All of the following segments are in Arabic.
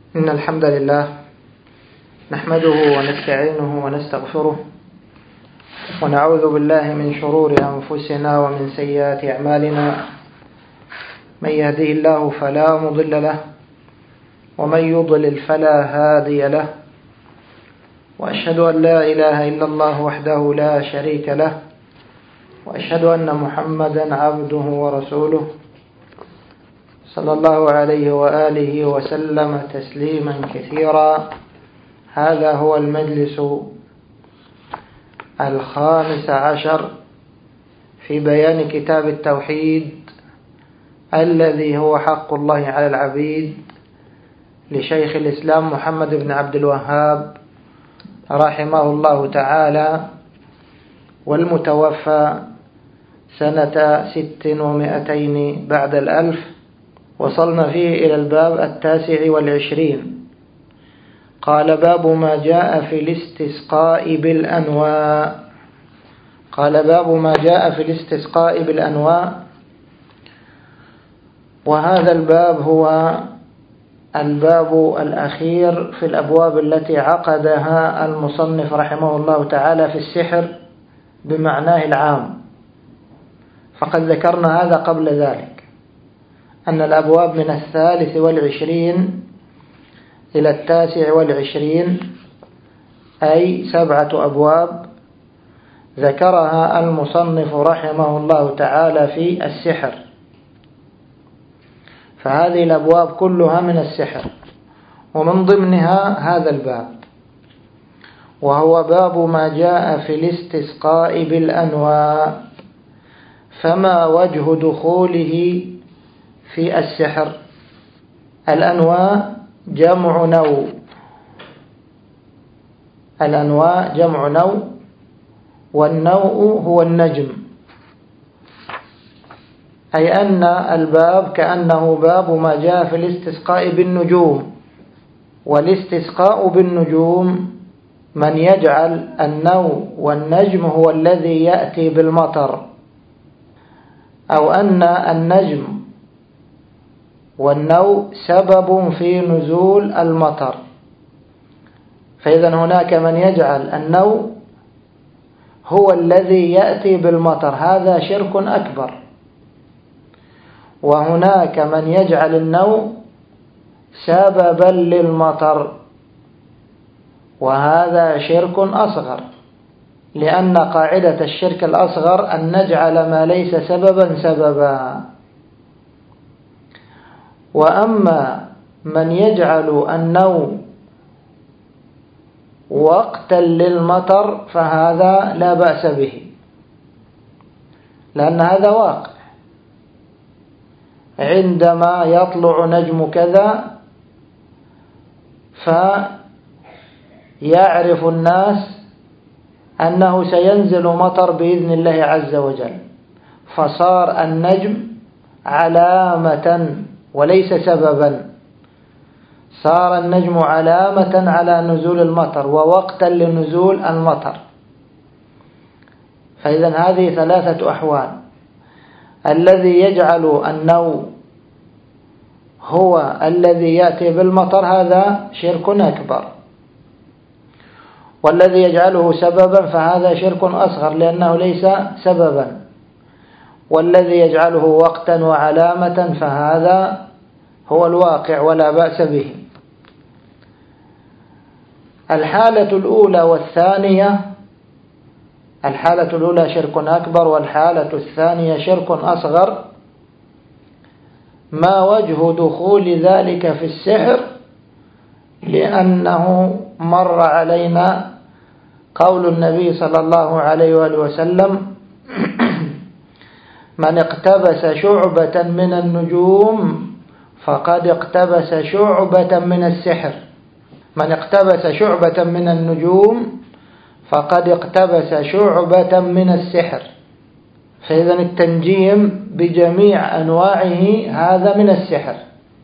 إن الحمد لله نحمده ونستعينه ونستغفره ونعوذ بالله من شرور أنفسنا ومن سيئات أعمالنا. من يهده الله فلا مضل له ومن يضلل فلا هادي له، وأشهد أن لا إله إلا الله وحده لا شريك له، وأشهد أن محمدا عبده ورسوله صلى الله عليه وآله وسلم تسليما كثيرا. هذا هو المجلس 15 في بيان كتاب التوحيد الذي هو حق الله على العبيد لشيخ الإسلام محمد بن عبد الوهاب رحمه الله تعالى، والمتوفى سنة 600 بعد 1000. وصلنا فيه إلى الباب 29. قال: باب ما جاء في الاستسقاء بالأنواء. قال: باب ما جاء في الاستسقاء بالأنواء. وهذا الباب هو الباب الأخير في الأبواب التي عقدها المصنف رحمه الله تعالى في السحر بمعناه العام، فقد ذكرنا هذا قبل ذلك، أن الأبواب من 23 إلى 29 أي 7 أبواب ذكرها المصنف رحمه الله تعالى في السحر. فهذه الأبواب كلها من السحر، ومن ضمنها هذا الباب، وهو باب ما جاء في الاستسقاء بالأنواء. فما وجه دخوله في السحر؟ الأنواء جمع نوع. الأنواع جمع نوع، والنوع هو النجم، أي أن الباب كأنه باب ما جاء في الاستسقاء بالنجوم. والاستسقاء بالنجوم من يجعل النوع والنجم هو الذي يأتي بالمطر، أو أن النجم والنوع سبب في نزول المطر. فإذا هناك من يجعل النوع هو الذي يأتي بالمطر، هذا شرك أكبر. وهناك من يجعل النوع سببا للمطر، وهذا شرك أصغر، لأن قاعدة الشرك الأصغر أن نجعل ما ليس سببا سببا. وأما من يجعل النوع وقتا للمطر فهذا لا بأس به، لأن هذا واقع. عندما يطلع نجم كذا فيعرف الناس أنه سينزل مطر بإذن الله عز وجل، فصار النجم علامة وليس سببا. صار النجم علامة على نزول المطر ووقتا لنزول المطر. فإذا هذه 3 أحوال: الذي يجعل النوع هو الذي يأتي بالمطر هذا شرك أكبر، والذي يجعله سببا فهذا شرك أصغر لأنه ليس سببا، والذي يجعله وقتا وعلامة فهذا هو الواقع ولا بأس به. الحالة الأولى والثانية: الحالة الأولى شرك أكبر، والحالة الثانية شرك أصغر. ما وجه دخول ذلك في السحر؟ لأنه مر علينا قول النبي صلى الله عليه وآله وسلم: من اقتبس شعبة من النجوم فقد اقتبس شعبة من السحر. من اقتبس شعبة من النجوم فقد اقتبس شعبة من السحر. فإذا التنجيم بجميع أنواعه هذا من السحر.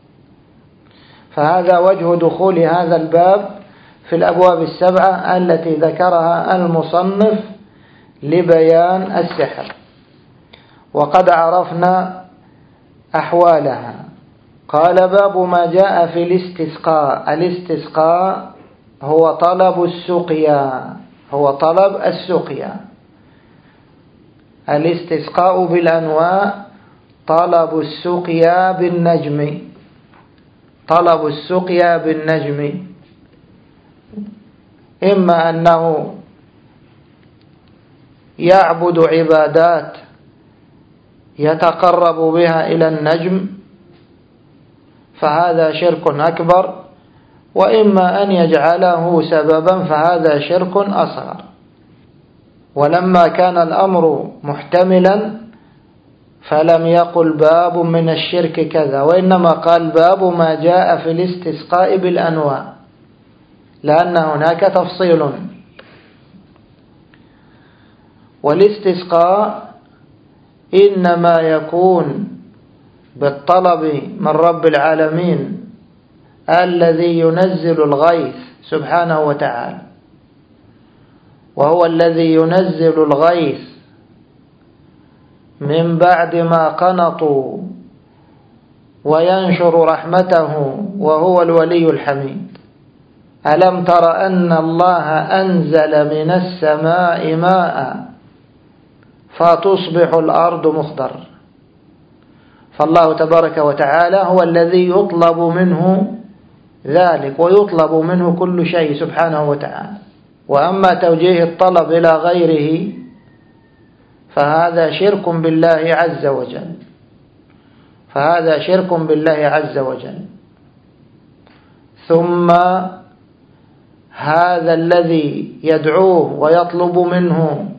فهذا وجه دخول هذا الباب في الأبواب 7 التي ذكرها المصنف لبيان السحر، وقد عرفنا أحوالها. قال باب ما جاء في الاستسقاء. الاستسقاء هو طلب السقيا، هو طلب السقيا. الاستسقاء بالأنواع: طلب السقيا بالنجم، طلب السقيا بالنجم، إما أنه يعبد عبادات يتقرب بها إلى النجم فهذا شرك أكبر، وإما أن يجعله سببا فهذا شرك أصغر. ولما كان الأمر محتملا فلم يقل باب من الشرك كذا، وإنما قال باب ما جاء في الاستسقاء بالأنواع، لأن هناك تفصيل. والاستسقاء إنما يكون بالطلب من رب العالمين الذي ينزل الغيث سبحانه وتعالى، وهو الذي ينزل الغيث من بعد ما قنطوا وينشر رحمته، وهو الولي الحميد. ألم تر أن الله أنزل من السماء ماء فتصبح الأرض مخضرة. فالله تبارك وتعالى هو الذي يطلب منه ذلك، ويطلب منه كل شيء سبحانه وتعالى. وأما توجيه الطلب إلى غيره فهذا شرك بالله عز وجل، فهذا شرك بالله عز وجل. ثم هذا الذي يدعوه ويطلب منه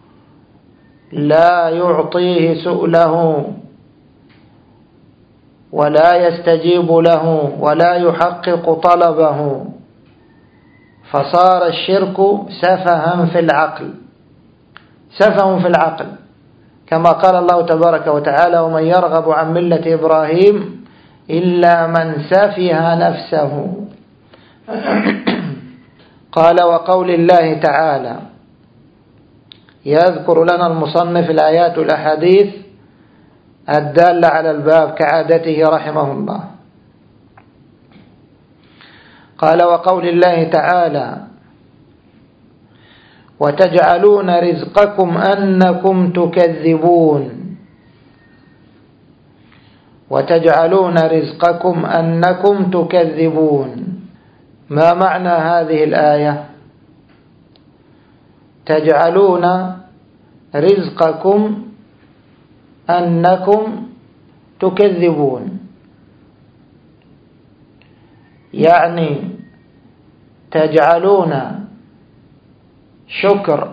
لا يعطيه سؤله ولا يستجيب له ولا يحقق طلبه، فصار الشرك سفها في العقل، سفه في العقل، كما قال الله تبارك وتعالى: ومن يرغب عن ملة إبراهيم إلا من سفه نفسه. قال: وقول الله تعالى. يذكر لنا المصنف الآيات والأحاديث الدالة على الباب كعادته رحمه الله. قال: وقول الله تعالى: وتجعلون رزقكم أنكم تكذبون. وتجعلون رزقكم أنكم تكذبون. ما معنى هذه الآية؟ تجعلون رزقكم أنكم تكذبون، يعني تجعلون شكر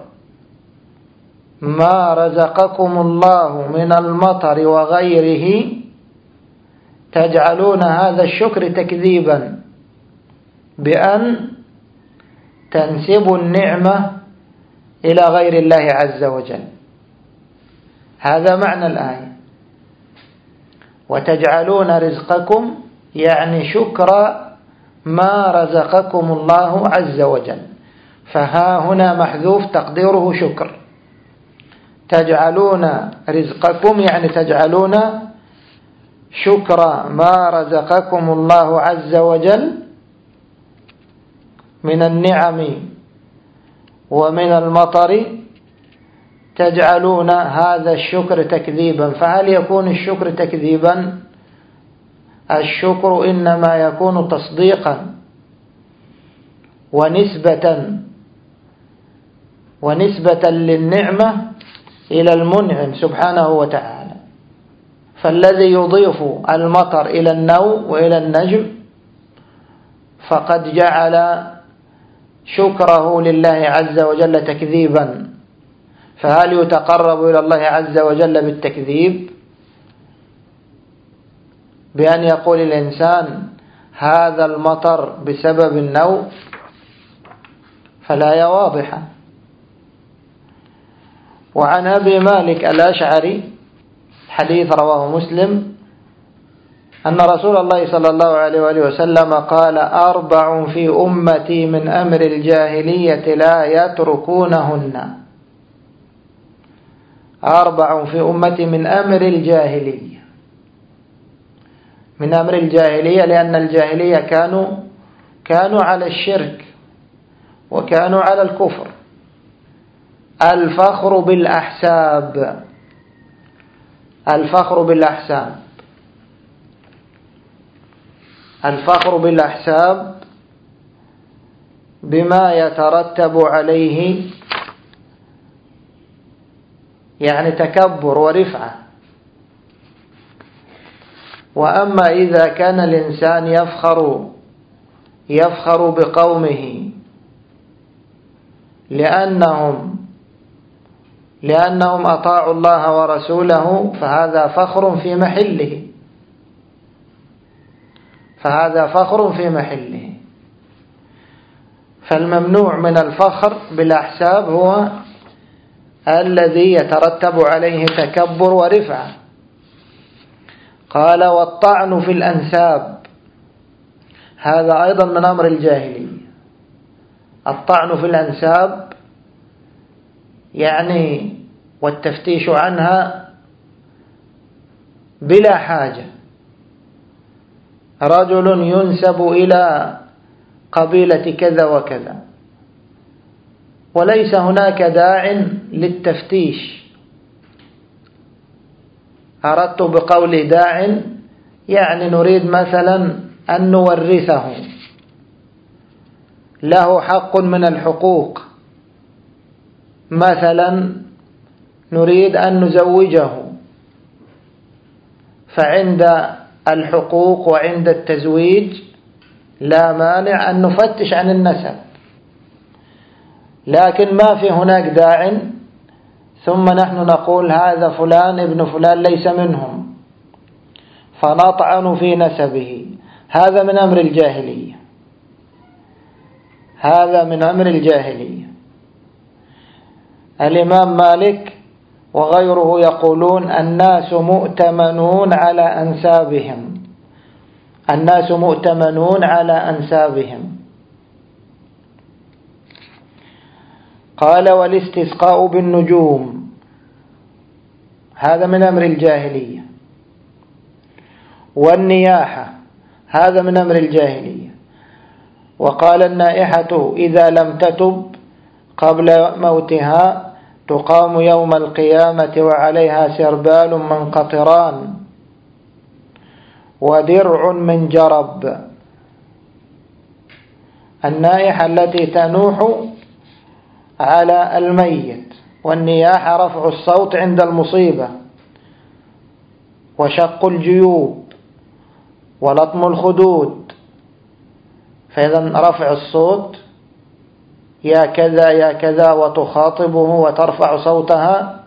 ما رزقكم الله من المطر وغيره، تجعلون هذا الشكر تكذيبا بأن تنسبوا النعمة إلى غير الله عز وجل. هذا معنى الآية. وتجعلون رزقكم يعني شكر ما رزقكم الله عز وجل، فها هنا محذوف تقديره شكر. تجعلون رزقكم يعني تجعلون شكر ما رزقكم الله عز وجل من النعم ومن المطر، تجعلون هذا الشكر تكذيبا. فهل يكون الشكر تكذيبا؟ الشكر إنما يكون تصديقا ونسبة للنعمة إلى المنعم سبحانه وتعالى. فالذي يضيف المطر إلى النوم وإلى النجم فقد جعل شكره لله عز وجل تكذيبا. فهل يتقرب إلى الله عز وجل بالتكذيب بأن يقول الإنسان هذا المطر بسبب النوم؟ فلا واضحة. وعن أبي مالك الأشعري حديث رواه مسلم أن رسول الله صلى الله عليه وآله وسلم قال: 4 في أمتي من أمر الجاهلية لا يتركونهن. 4 في أمتي من أمر الجاهلية، من أمر الجاهلية، لأن الجاهلية كانوا على الشرك وكانوا على الكفر. الفخر بالأحساب، الفخر بالأحساب، الفخر بالأحساب بما يترتب عليه يعني تكبر ورفعة. وأما إذا كان الإنسان يفخر بقومه لأنهم أطاعوا الله ورسوله، فهذا فخر في محله، فهذا فخر في محله. فالممنوع من الفخر بالأحساب هو الذي يترتب عليه تكبر ورفعة. قال والطعن في الأنساب، هذا أيضا من أمر الجاهلية. الطعن في الأنساب يعني والتفتيش عنها بلا حاجة. رجل ينسب إلى قبيلة كذا وكذا وليس هناك داع للتفتيش. أردت بقول داع يعني نريد مثلا أن نورثه، له حق من الحقوق، مثلا نريد أن نزوجه، فعند الحقوق وعند التزويج لا مانع أن نفتش عن النسب، لكن ما في هناك داع ثم نحن نقول هذا فلان ابن فلان ليس منهم فنطعن في نسبه. هذا من أمر الجاهلية، هذا من أمر الجاهلية. الإمام مالك وغيره يقولون الناس مؤتمنون على أنسابهم، الناس مؤتمنون على أنسابهم. قال والاستسقاء بالنجوم، هذا من أمر الجاهلية. والنياحة هذا من أمر الجاهلية. وقال النائحة إذا لم تتب قبل موتها تقام يوم القيامة وعليها سربال من قطران ودرع من جرب. النائحة التي تنوح على الميت، والنياحة رفع الصوت عند المصيبة وشق الجيوب ولطم الخدود. فإذا رفع الصوت يا كذا يا كذا وتخاطبه وترفع صوتها،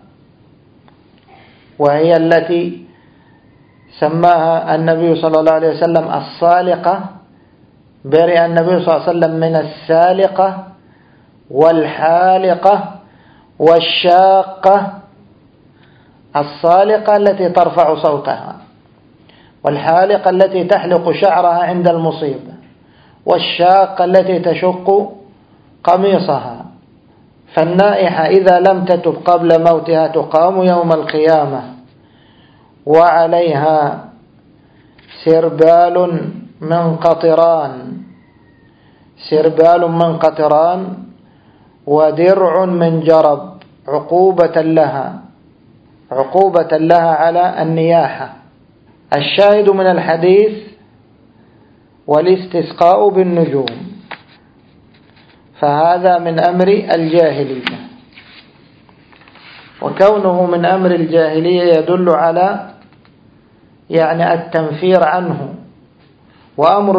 وهي التي سماها النبي صلى الله عليه وسلم الصالقة. برئ النبي صلى الله عليه وسلم من السالقة والحالقة والشاقة. الصالقة التي ترفع صوتها، والحالقة التي تحلق شعرها عند المصيبة، والشاقة التي تشق قميصها. فالنائحة إذا لم تتب قبل موتها تقام يوم القيامة وعليها سربال من قطران، سربال من قطران ودرع من جرب، عقوبة لها على النياحة. الشاهد من الحديث والاستسقاء بالنجوم، فهذا من أمر الجاهلية. وكونه من أمر الجاهلية يدل على يعني التنفير عنه. وأمر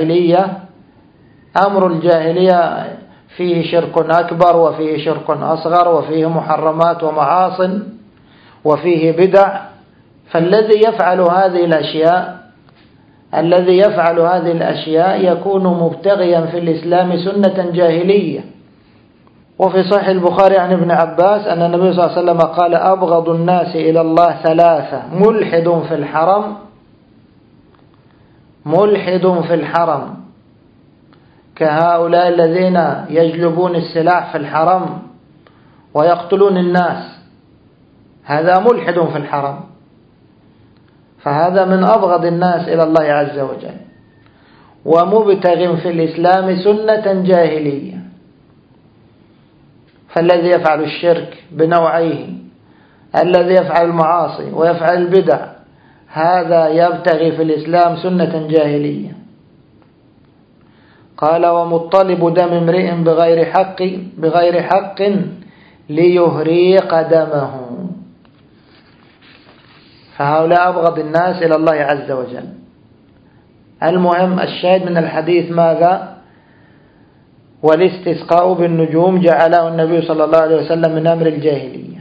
الجاهلية فيه شرك أكبر وفيه شرك أصغر وفيه محرمات ومعاصٍ وفيه بدع. فالذي يفعل هذه الأشياء يكون مبتغيا في الإسلام سنة جاهلية. وفي صحيح البخاري عن ابن عباس أن النبي صلى الله عليه وسلم قال أبغض الناس إلى الله ثلاثة: ملحد في الحرم كهؤلاء الذين يجلبون السلاح في الحرم ويقتلون الناس، هذا ملحد في الحرم. فهذا من أبغض الناس إلى الله عز وجل، ومبتغ في الإسلام سنة جاهلية. فالذي يفعل الشرك بنوعيه، الذي يفعل المعاصي ويفعل البدع، هذا يبتغي في الإسلام سنة جاهلية. قال ومطلب دم امرئ بغير حق ليهريق دمه. فهؤلاء أبغض الناس إلى الله عز وجل. المهم الشاهد من الحديث ماذا؟ والاستسقاء بالنجوم جعله النبي صلى الله عليه وسلم من أمر الجاهلية.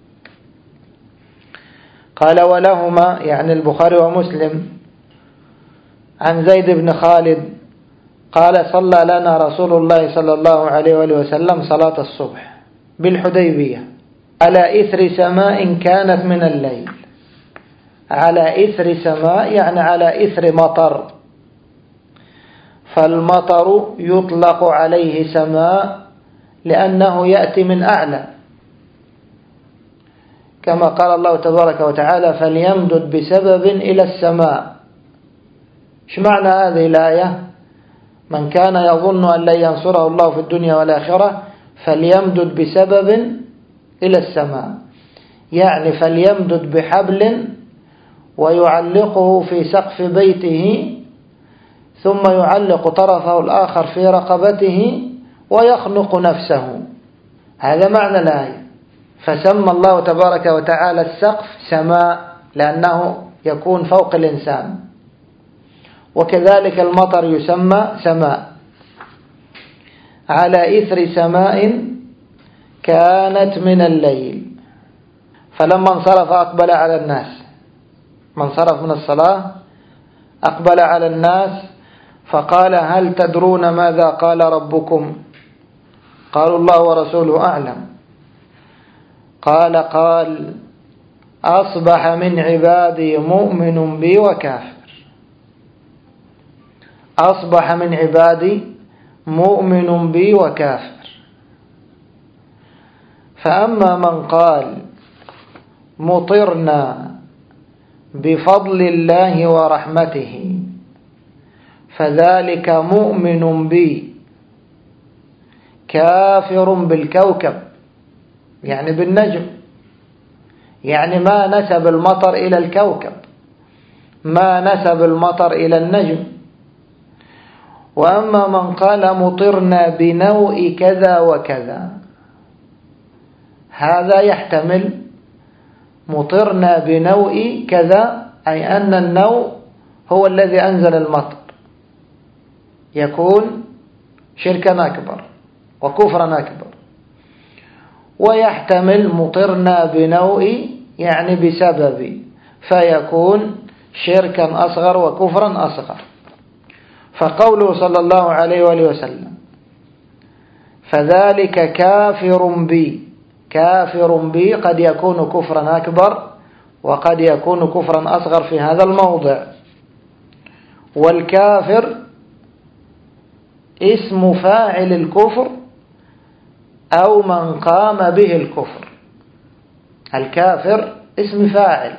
قال ولهما يعني البخاري ومسلم عن زيد بن خالد قال صلى لنا رسول الله صلى الله عليه وسلم صلاة الصبح بالحديبية على إثر سماء كانت من الليل. على إثر سماء يعني على إثر مطر، فالمطر يطلق عليه سماء لأنه يأتي من أعلى، كما قال الله تبارك وتعالى فليمدد بسبب إلى السماء. ايش معنى هذه الآية؟ من كان يظن أن لن ينصره الله في الدنيا والآخرة فليمدد بسبب إلى السماء، يعني فليمدد بحبل ويعلقه في سقف بيته، ثم يعلق طرفه الآخر في رقبته ويخنق نفسه. هذا معنى الآية. فسمى الله تبارك وتعالى السقف سماء لأنه يكون فوق الإنسان، وكذلك المطر يسمى سماء. على إثر سماء كانت من الليل. فلما انصرف أقبل على الناس، من انصرف من الصلاة أقبل على الناس فقال هل تدرون ماذا قال ربكم؟ قالوا الله ورسوله أعلم. قال أصبح من عبادي مؤمن بي وكافر. أصبح من عبادي مؤمن بي وكافر. فأما من قال مطرنا بفضل الله ورحمته فذلك مؤمن بي كافر بالكوكب، يعني بالنجم، يعني ما نسب المطر إلى الكوكب، ما نسب المطر إلى النجم. وأما من قال مطرنا بنوء كذا وكذا، هذا يحتمل مطرنا بنوء كذا، أي أن النوء هو الذي أنزل المطر، يكون شركا أكبر وكفرا أكبر. ويحتمل مطرنا بنوء يعني بسبب، فيكون شركا أصغر وكفرا أصغر. فقوله صلى الله عليه وآله وسلم فذلك كافر بي، كافر بي قد يكون كفرا أكبر وقد يكون كفرا أصغر في هذا الموضع. والكافر اسم فاعل الكفر أو من قام به الكفر. الكافر اسم فاعل،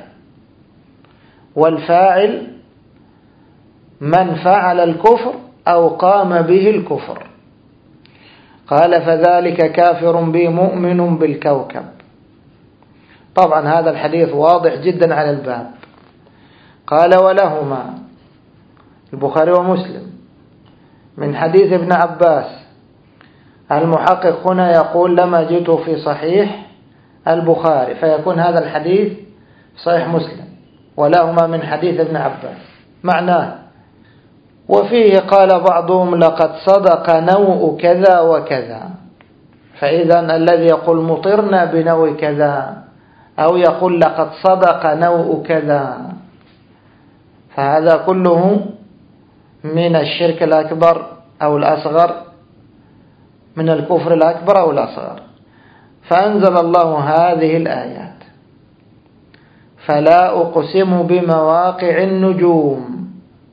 والفاعل من فعل الكفر أو قام به الكفر. قال فذلك كافر بي مؤمن بالكوكب. طبعا هذا الحديث واضح جدا على الباب. قال ولهما البخاري ومسلم من حديث ابن عباس. المحقق هنا يقول لما جئته في صحيح البخاري، فيكون هذا الحديث صحيح مسلم، ولهما من حديث ابن عباس. معناه وفيه قال بعضهم لقد صدق نوء كذا وكذا. فإذا الذي يقول مطرنا بنوء كذا أو يقول لقد صدق نوء كذا، فهذا كله من الشرك الأكبر أو الأصغر، من الكفر الأكبر أو الأصغر. فأنزل الله هذه الآيات فلا أقسم بمواقع النجوم.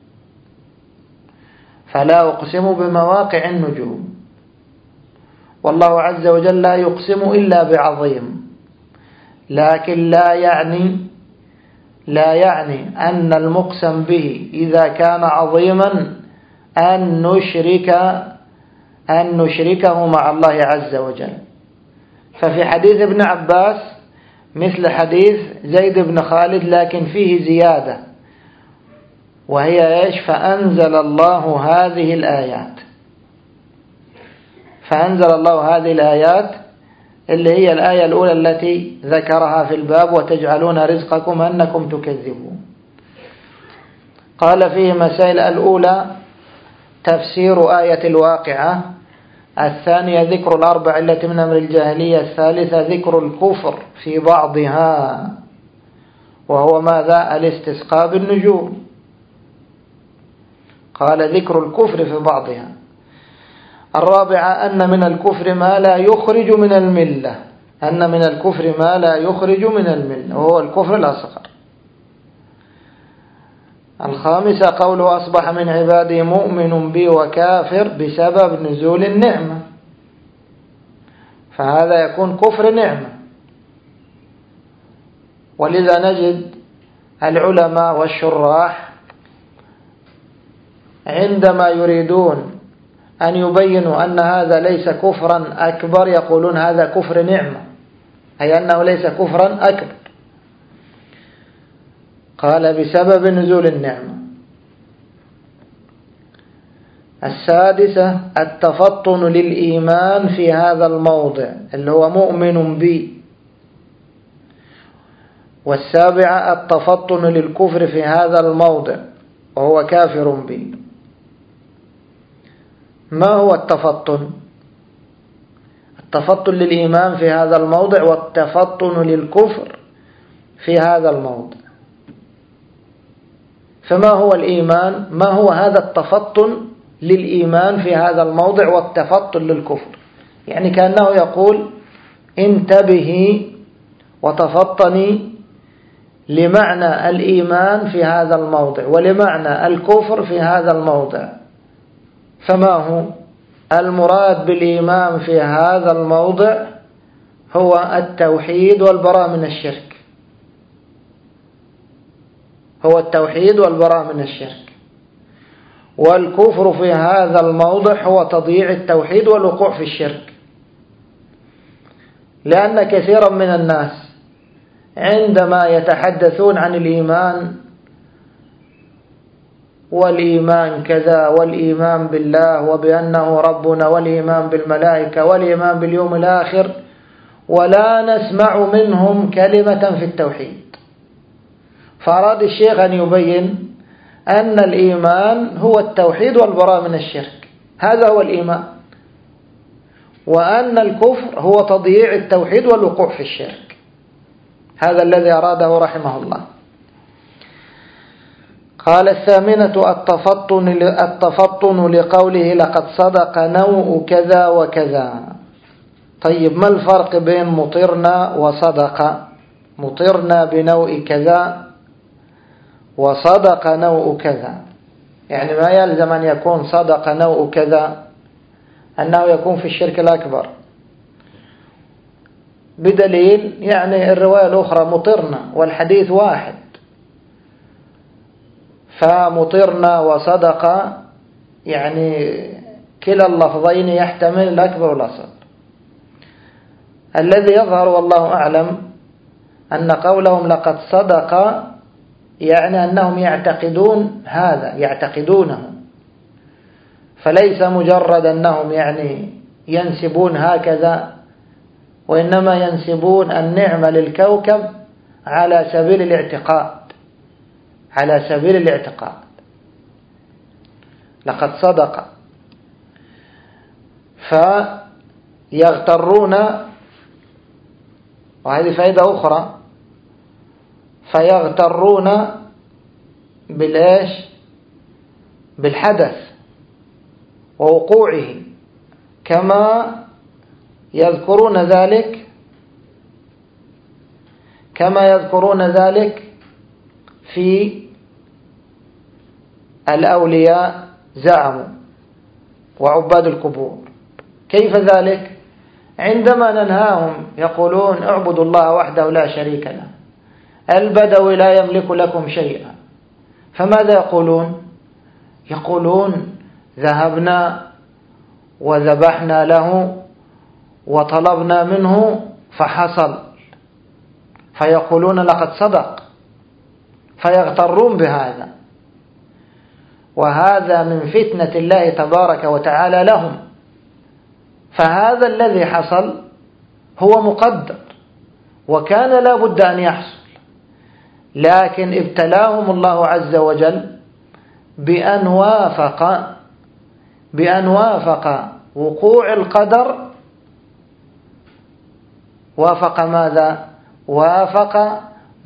فلا أقسم بمواقع النجوم، والله عز وجل لا يقسم إلا بعظيم، لكن لا يعني لا يعني أن المقسم به إذا كان عظيما أن نشركه مع الله عز وجل. ففي حديث ابن عباس مثل حديث زيد بن خالد، لكن فيه زيادة، وهي إيش؟ فأنزل الله هذه الآيات. فأنزل الله هذه الآيات اللي هي الآية الأولى التي ذكرها في الباب: وتجعلون رزقكم أنكم تكذبون. قال فيه مسائل: الأولى تفسير آية الواقعة، الثانية ذكر الأربع التي من أمر الجاهلية، الثالثة ذكر الكفر في بعضها وهو ماذا؟ الاستسقاء بالنجوم. قال ذكر الكفر في بعضها. الرابعة أن من الكفر ما لا يخرج من الملة، أن من الكفر ما لا يخرج من الملة وهو الكفر الأصغر. الخامسة قوله: أصبح من عبادي مؤمن بي وكافر بسبب نزول النعمة، فهذا يكون كفر نعمة. ولذا نجد العلماء والشراح عندما يريدون أن يبينوا أن هذا ليس كفرا أكبر يقولون هذا كفر نعمة، أي أنه ليس كفرا أكبر. قال بسبب نزول النعمة. السادسة التفطن للإيمان في هذا الموضع اللي هو مؤمن بي. والسابعة التفطن للكفر في هذا الموضع وهو كافر بي. ما هو التفطن؟ التفطن للإيمان في هذا الموضع والتفطن للكفر في هذا الموضع. فما هو الإيمان؟ ما هو هذا التفطن للإيمان في هذا الموضع والتفطن للكفر؟ يعني كأنه يقول: انتبهي وتفطني لمعنى الإيمان في هذا الموضع ولمعنى الكفر في هذا الموضع. فما هو المراد بالإيمان في هذا الموضع؟ هو التوحيد والبراءة من الشرك، هو التوحيد والبراءة من الشرك. والكفر في هذا الموضع هو تضييع التوحيد والوقوع في الشرك. لأن كثيرا من الناس عندما يتحدثون عن الإيمان والإيمان كذا والإيمان بالله وبأنه ربنا والإيمان بالملائكة والإيمان باليوم الآخر، ولا نسمع منهم كلمة في التوحيد. فأراد الشيخ أن يبين أن الإيمان هو التوحيد والبراءة من الشرك، هذا هو الإيمان، وأن الكفر هو تضييع التوحيد والوقوع في الشرك. هذا الذي أراده رحمه الله. قال الثامنة التفطن لقوله: لقد صدق نوء كذا وكذا. طيب، ما الفرق بين مطرنا وصدق؟ مطرنا بنوء كذا وصدق نوء كذا، يعني ما يلزم أن يكون صدق نوء كذا أنه يكون في الشرك الأكبر، بدليل يعني الرواية الأخرى مطرنا والحديث واحد، فمطرنا وصدق يعني كلا اللفظين يحتمل الأكبر والأصغر. الذي يظهر والله أعلم أن قولهم لقد صدق يعني أنهم يعتقدون هذا، يعتقدونه، فليس مجرد أنهم يعني ينسبون هكذا، وإنما ينسبون النعمة للكوكب على سبيل الاعتقاد، على سبيل الاعتقاد. لقد صدق، فيغترون، وهذه فائدة أخرى، فيغترون بالإيش؟ بالحدث ووقوعه، كما يذكرون ذلك في الأولياء زعموا وعباد القبور. كيف ذلك؟ عندما ننهاهم يقولون اعبدوا الله وحده لا شريك له، البدوي لا يملك لكم شيئا، فماذا يقولون؟ يقولون ذهبنا وذبحنا له وطلبنا منه فحصل، فيقولون لقد صدق، فيغترون بهذا. وهذا من فتنة الله تبارك وتعالى لهم. فهذا الذي حصل هو مقدر وكان لا بد أن يحصل، لكن ابتلاهم الله عز وجل بأن وافق وقوع القدر، وافق ماذا؟ وافق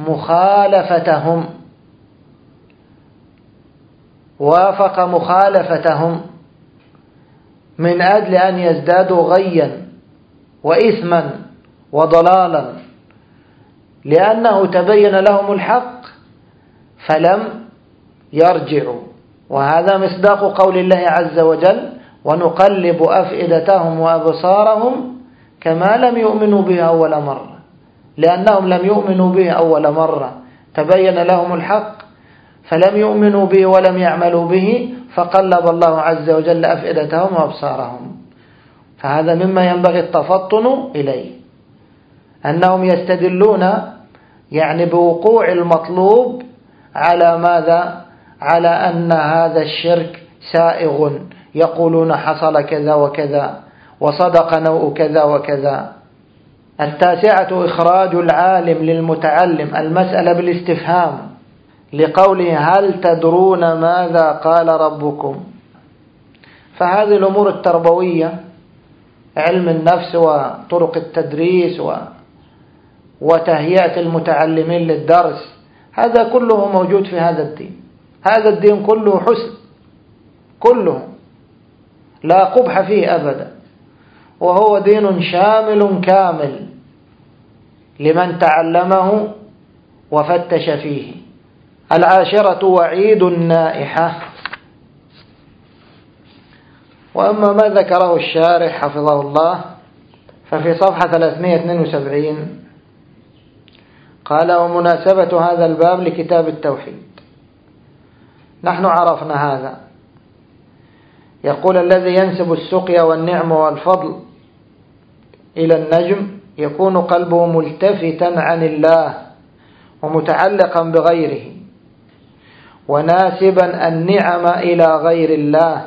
مخالفتهم من أجل أن يزدادوا غيا وإثما وضلالا، لأنه تبين لهم الحق فلم يرجعوا. وهذا مصداق قول الله عز وجل: ونقلب أفئدتهم وأبصارهم كما لم يؤمنوا به أول مرة، لأنهم لم يؤمنوا به أول مرة، تبين لهم الحق فلم يؤمنوا به ولم يعملوا به، فقلب الله عز وجل أفئدتهم وأبصارهم. فهذا مما ينبغي التفطن إليه، أنهم يستدلون يعني بوقوع المطلوب على ماذا؟ على أن هذا الشرك سائغ، يقولون حصل كذا وكذا وصدق نوء كذا وكذا. 9 إخراج العالم للمتعلم المسألة بالاستفهام لقوله: هل تدرون ماذا قال ربكم؟ فهذه الأمور التربوية، علم النفس وطرق التدريس وتهيئة المتعلمين للدرس، هذا كله موجود في هذا الدين. هذا الدين كله حسن، كله لا قبح فيه أبدا، وهو دين شامل كامل لمن تعلمه وفتش فيه. 10 وعيد النائحة. وأما ما ذكره الشارح حفظه الله ففي صفحة 372 قال: ومناسبة هذا الباب لكتاب التوحيد. نحن عرفنا هذا. يقول: الذي ينسب السقيا والنعمة والفضل إلى النجم يكون قلبه ملتفتا عن الله ومتعلقا بغيره، وناسبا النعم إلى غير الله،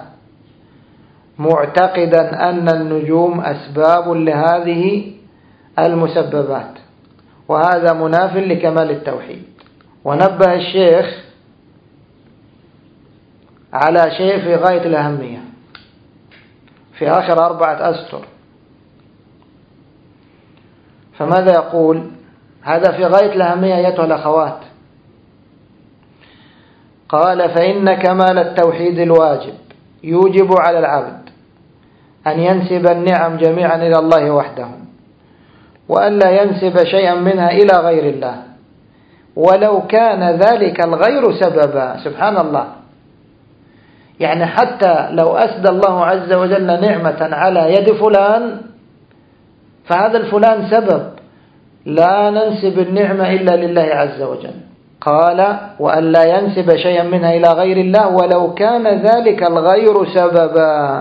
معتقدا أن النجوم أسباب لهذه المسببات، وهذا مناف لكمال التوحيد. ونبه الشيخ على شيء في غاية الأهمية في آخر 4 أسطر. فماذا يقول؟ هذا في غاية الأهمية أيتها الأخوات. قال: فإن كمال التوحيد الواجب يوجب على العبد أن ينسب النعم جميعا إلى الله وحده، وأن لا ينسب شيئا منها إلى غير الله، ولو كان ذلك الغير سببا. سبحان الله، يعني حتى لو أسدى الله عز وجل نعمة على يد فلان فهذا الفلان سبب، لا ننسب النعمة إلا لله عز وجل. قال: وأن لا ينسب شيئا منها إلى غير الله ولو كان ذلك الغير سببا.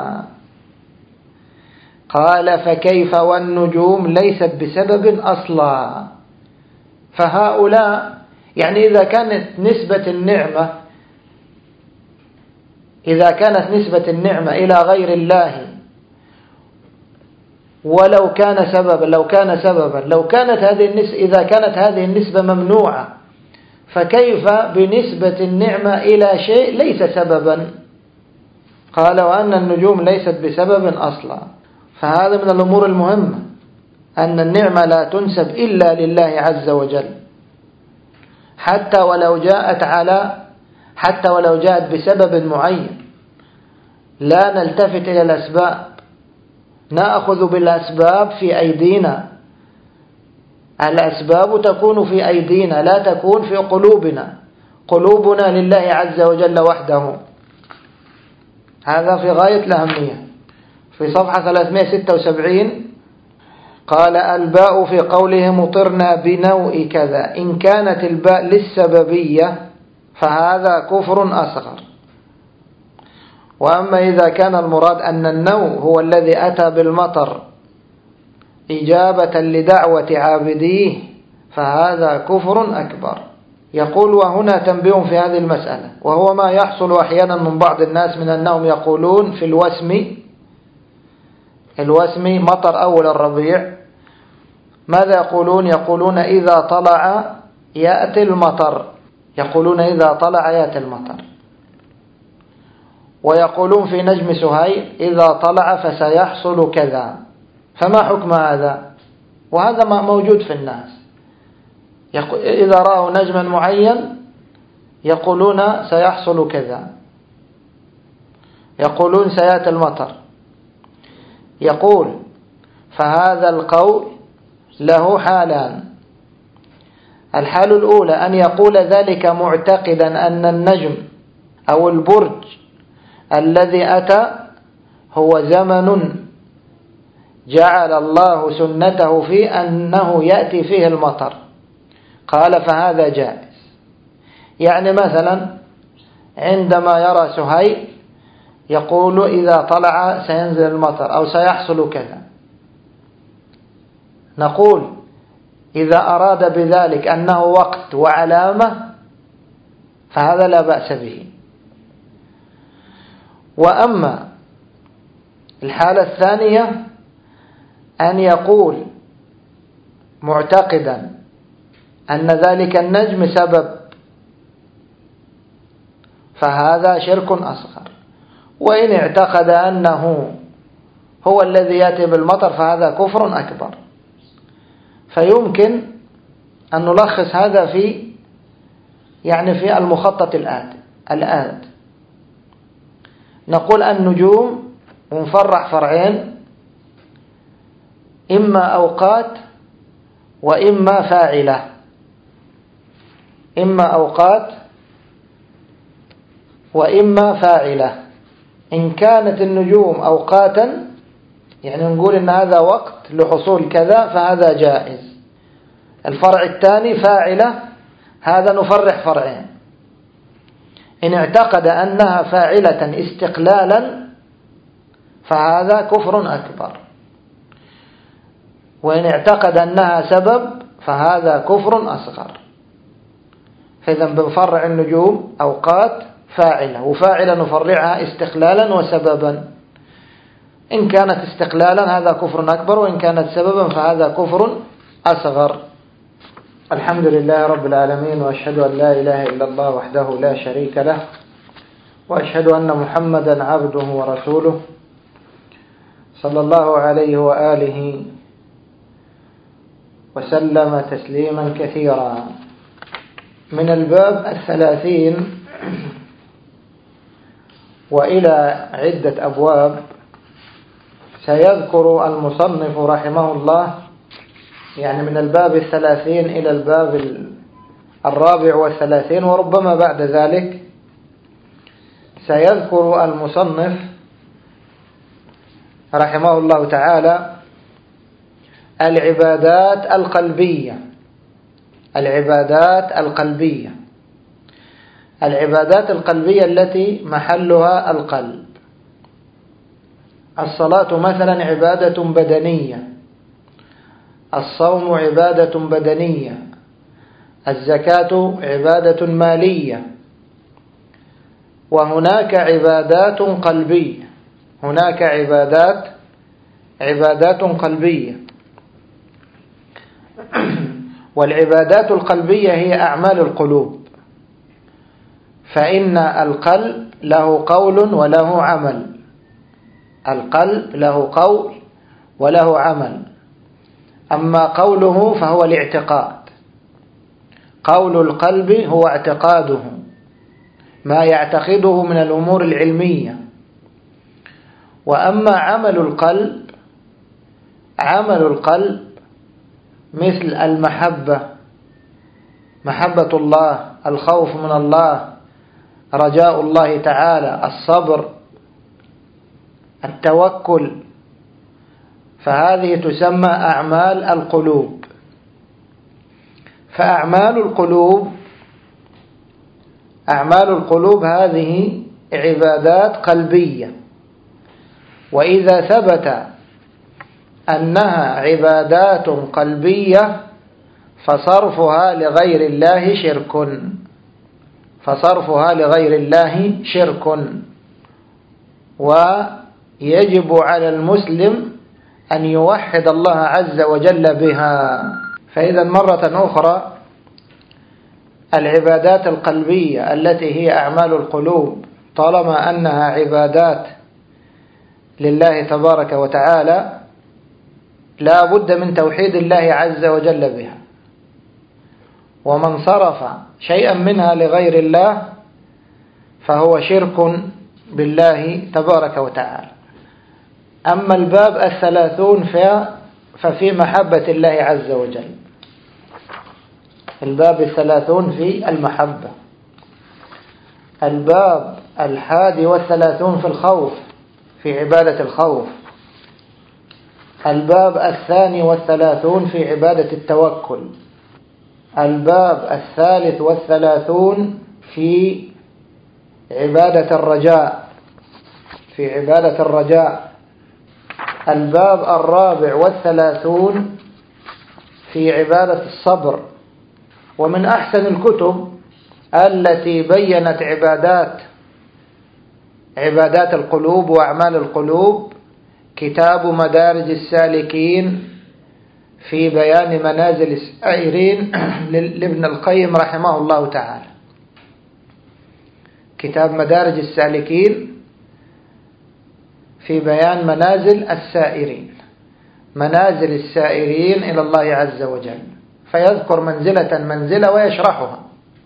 قال: فكيف والنجوم ليست بسبب أصلا؟ فهؤلاء يعني إذا كانت نسبة النعمة إلى غير الله ولو كان سببا، إذا كانت هذه النسبة ممنوعة، فكيف بنسبة النعمة إلى شيء ليس سببا؟ قال: وأن النجوم ليست بسبب أصلا. فهذا من الأمور المهمة، أن النعمة لا تنسب إلا لله عز وجل، حتى ولو جاءت بسبب معين. لا نلتفت إلى الأسباب، نأخذ بالأسباب في أيدينا. الأسباب تكون في أيدينا لا تكون في قلوبنا. قلوبنا لله عز وجل وحده. هذا في غاية الأهمية. في صفحة 376 قال الباء في قوله مطرنا بنوء كذا إن كانت الباء للسببية فهذا كفر أصغر. وأما إذا كان المراد أن النوء هو الذي أتى بالمطر إجابة لدعوة عابديه فهذا كفر أكبر. يقول وهنا تنبيه في هذه المسألة، وهو ما يحصل أحيانا من بعض الناس من أنهم يقولون في الوسم مطر أول الربيع، ماذا يقولون؟ يقولون إذا طلع يأتي المطر، يقولون إذا طلع يأتي المطر. ويقولون في نجم سهيل إذا طلع فسيحصل كذا. فما حكم هذا؟ وهذا ما موجود في الناس، إذا رأوا نجما معين يقولون سيحصل كذا، يقولون سيأتي المطر. يقول فهذا القول له حالان. الحال الأولى أن يقول ذلك معتقدا أن النجم أو البرج الذي أتى هو زمن جعل الله سنته فيه أنه يأتي فيه المطر، قال فهذا جائز. يعني مثلا عندما يرى سهيل يقول إذا طلع سينزل المطر أو سيحصل كذا، نقول إذا أراد بذلك أنه وقت وعلامة فهذا لا بأس به. وأما الحالة الثانية أن يقول معتقدا أن ذلك النجم سبب فهذا شرك أصغر. وإن اعتقد أنه هو الذي يأتي بالمطر فهذا كفر أكبر. فيمكن أن نلخص هذا في المخطط الآتي. نقول النجوم ونفرع فرعين، إما أوقات وإما فاعلة. إما أوقات وإما فاعلة. إن كانت النجوم أوقاتا يعني نقول إن هذا وقت لحصول كذا فهذا جائز. الفرع الثاني فاعلة، هذا نفرع فرعين. إن اعتقد أنها فاعلة استقلالا فهذا كفر أكبر، وإن اعتقد أنها سبب فهذا كفر أصغر. فإذا بنفرع النجوم أوقات فاعلة، وفاعلة نفرعها استقلالا وسببا. إن كانت استقلالا هذا كفر أكبر، وإن كانت سببا فهذا كفر أصغر. الحمد لله رب العالمين، وأشهد أن لا إله إلا الله وحده لا شريك له، وأشهد أن محمدا عبده ورسوله صلى الله عليه وآله وسلم تسليما كثيرا. من الباب 30 وإلى عدة أبواب سيذكر المصنف رحمه الله، من الباب 30 إلى الباب 34، وربما بعد ذلك سيذكر المصنف رحمه الله تعالى العبادات القلبية. العبادات القلبية التي محلها القلب. الصلاة مثلا عبادة بدنية، الصوم عبادة بدنية، الزكاة عبادة مالية. وهناك عبادات قلبية، هناك عبادات قلبية. والعبادات القلبية هي أعمال القلوب، فإن القلب له قول وله عمل. القلب له قول وله عمل. أما قوله فهو الاعتقاد. قول القلب هو اعتقاده، ما يعتقده من الأمور العلمية. وأما عمل القلب مثل المحبة، محبة الله، الخوف من الله، رجاء الله تعالى، الصبر، التوكل. فهذه تسمى أعمال القلوب. فأعمال القلوب هذه عبادات قلبية، وإذا ثبت أنها عبادات قلبية فصرفها لغير الله شرك، ويجب على المسلم أن يوحد الله عز وجل بها. فإذا مرة أخرى العبادات القلبية التي هي أعمال القلوب طالما أنها عبادات لله تبارك وتعالى لا بد من توحيد الله عز وجل بها، ومن صرف شيئا منها لغير الله فهو شرك بالله تبارك وتعالى. أما الباب 30 ففي محبة الله عز وجل. الباب 30 في المحبة. الباب 31 في الخوف، في عبادة الخوف. الباب 32 في عبادة التوكل. الباب 33 في عبادة الرجاء. الباب 34 في عبادة الصبر. ومن أحسن الكتب التي بيّنت عبادات القلوب وأعمال القلوب كتاب مدارج السالكين في بيان منازل السائرين لابن القيم رحمه الله تعالى. كتاب مدارج السالكين في بيان منازل السائرين إلى الله عز وجل، فيذكر منزلة ويشرحها: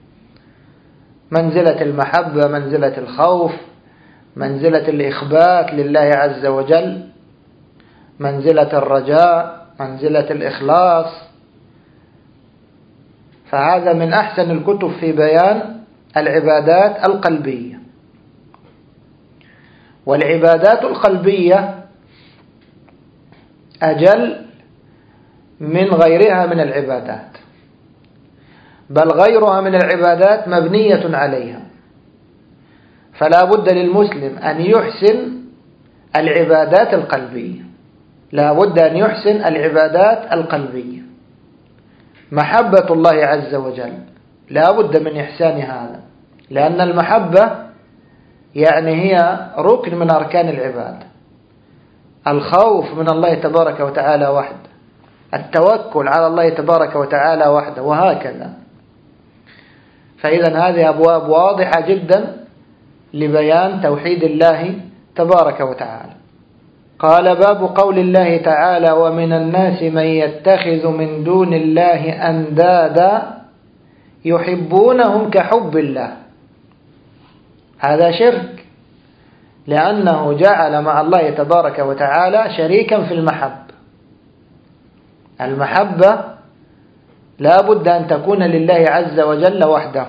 منزلة المحبة، منزلة الخوف، منزلة الإخبات لله عز وجل، منزلة الرجاء، منزلة الإخلاص. فهذا من أحسن الكتب في بيان العبادات القلبية. والعبادات القلبية أجل من غيرها من العبادات، بل غيرها من العبادات مبنية عليها، فلا بد للمسلم أن يحسن العبادات القلبية. لا بد أن يحسن العبادات القلبية. محبة الله عز وجل لا بد من إحسان هذا، لأن المحبة يعني هي ركن من أركان العبادة. الخوف من الله تبارك وتعالى وحده، التوكل على الله تبارك وتعالى وحده، وهكذا. فإذا هذه أبواب واضحة جدا لبيان توحيد الله تبارك وتعالى. قال: باب قول الله تعالى: ومن الناس من يتخذ من دون الله أندادا يحبونهم كحب الله. هذا شرك، لأنه جعل مع الله تبارك وتعالى شريكا في المحبة لا بد أن تكون لله عز وجل وحده.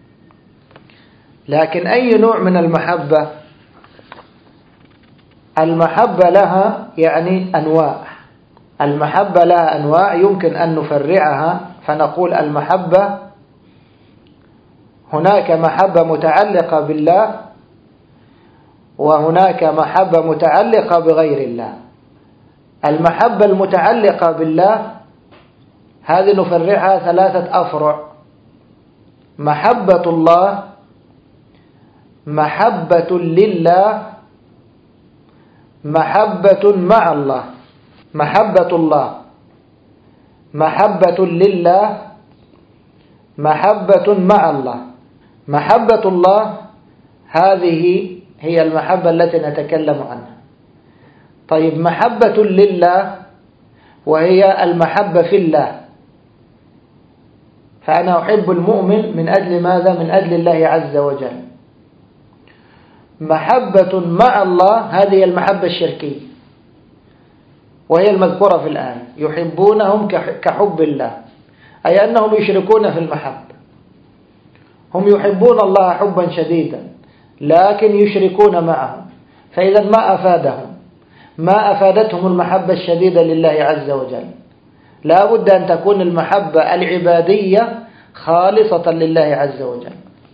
لكن أي نوع من المحبة لها يعني أنواع. المحبة لها أنواع يمكن أن نفرعها فنقول المحبة: هناك محبة متعلقة بالله، وهناك محبة متعلقة بغير الله. المحبة المتعلقة بالله هذه نفرعها 3 أفرع: محبة الله، محبة لله، محبة مع الله. محبة الله، محبة لله، محبة مع الله. محبة الله هذه هي المحبة التي نتكلم عنها. طيب، محبة لله وهي المحبة في الله، فأنا أحب المؤمن من أجل ماذا؟ من أجل الله عز وجل. محبة مع الله هذه المحبة الشركية، وهي المذكورة في الآية: يحبونهم كحب الله، أي أنهم يشركون في المحبة. هم يحبون الله حبا شديدا، لكن يشركون معه، فإذا ما أفادهم. ما أفادتهم المحبة الشديدة لله عز وجل. لا بد أن تكون المحبة العبادية خالصة لله عز وجل.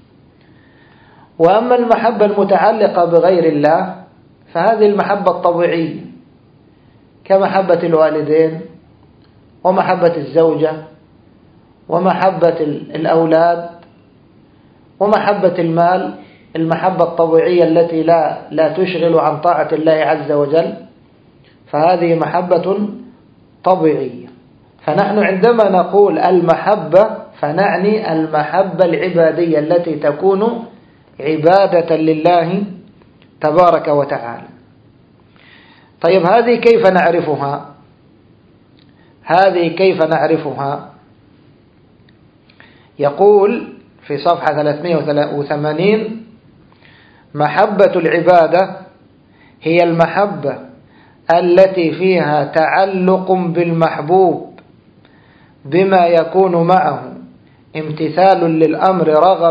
وأما المحبة المتعلقة بغير الله فهذه المحبة الطبيعية كمحبة الوالدين ومحبة الزوجة ومحبة الأولاد ومحبة المال، المحبة الطبيعية التي لا تشغل عن طاعة الله عز وجل، فهذه محبة طبيعية. فنحن عندما نقول المحبة فنعني المحبة العبادية التي تكون عبادة لله تبارك وتعالى. طيب هذه كيف نعرفها؟ يقول في صفحة 380: محبة العبادة هي المحبة التي فيها تعلق بالمحبوب بما يكون معه امتثال للأمر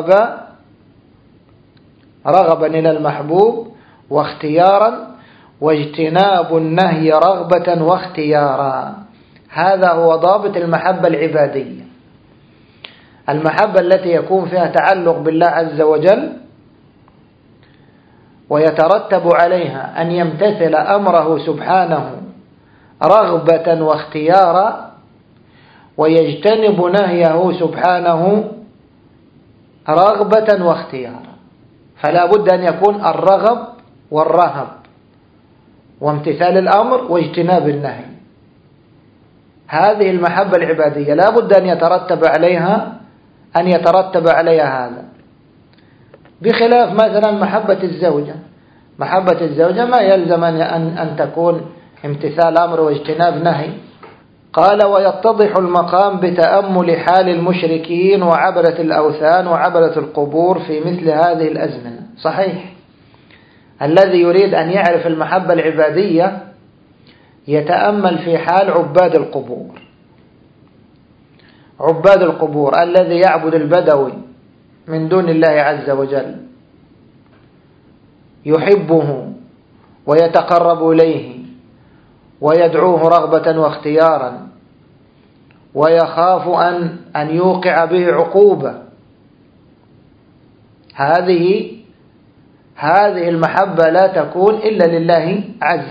رغبا إلى المحبوب واختيارا، واجتناب النهي رغبة واختيارا. هذا هو ضابط المحبة العبادية، المحبة التي يكون فيها تعلق بالله عز وجل ويترتب عليها أن يمتثل أمره سبحانه رغبة واختيارا، ويجتنب نهيه سبحانه رغبة واختيارا. فلا بد أن يكون الرغب والرهب وامتثال الأمر واجتناب النهي. هذه المحبة العبادية لا بد أن يترتب عليها هذا، بخلاف مثلا محبة الزوجة ما يلزم أن تكون امتثال أمر واجتناب نهي. قال: ويتضح المقام بتأمل حال المشركين وعبدة الأوثان وعبدة القبور في مثل هذه الأزمنة. صحيح، الذي يريد أن يعرف المحبة العبادية يتأمل في حال عباد القبور الذي يعبد البدوي من دون الله عز وجل، يحبه ويتقرب إليه ويدعوه رغبة واختيارا، ويخاف أن يوقع به عقوبة. هذه المحبة لا تكون إلا لله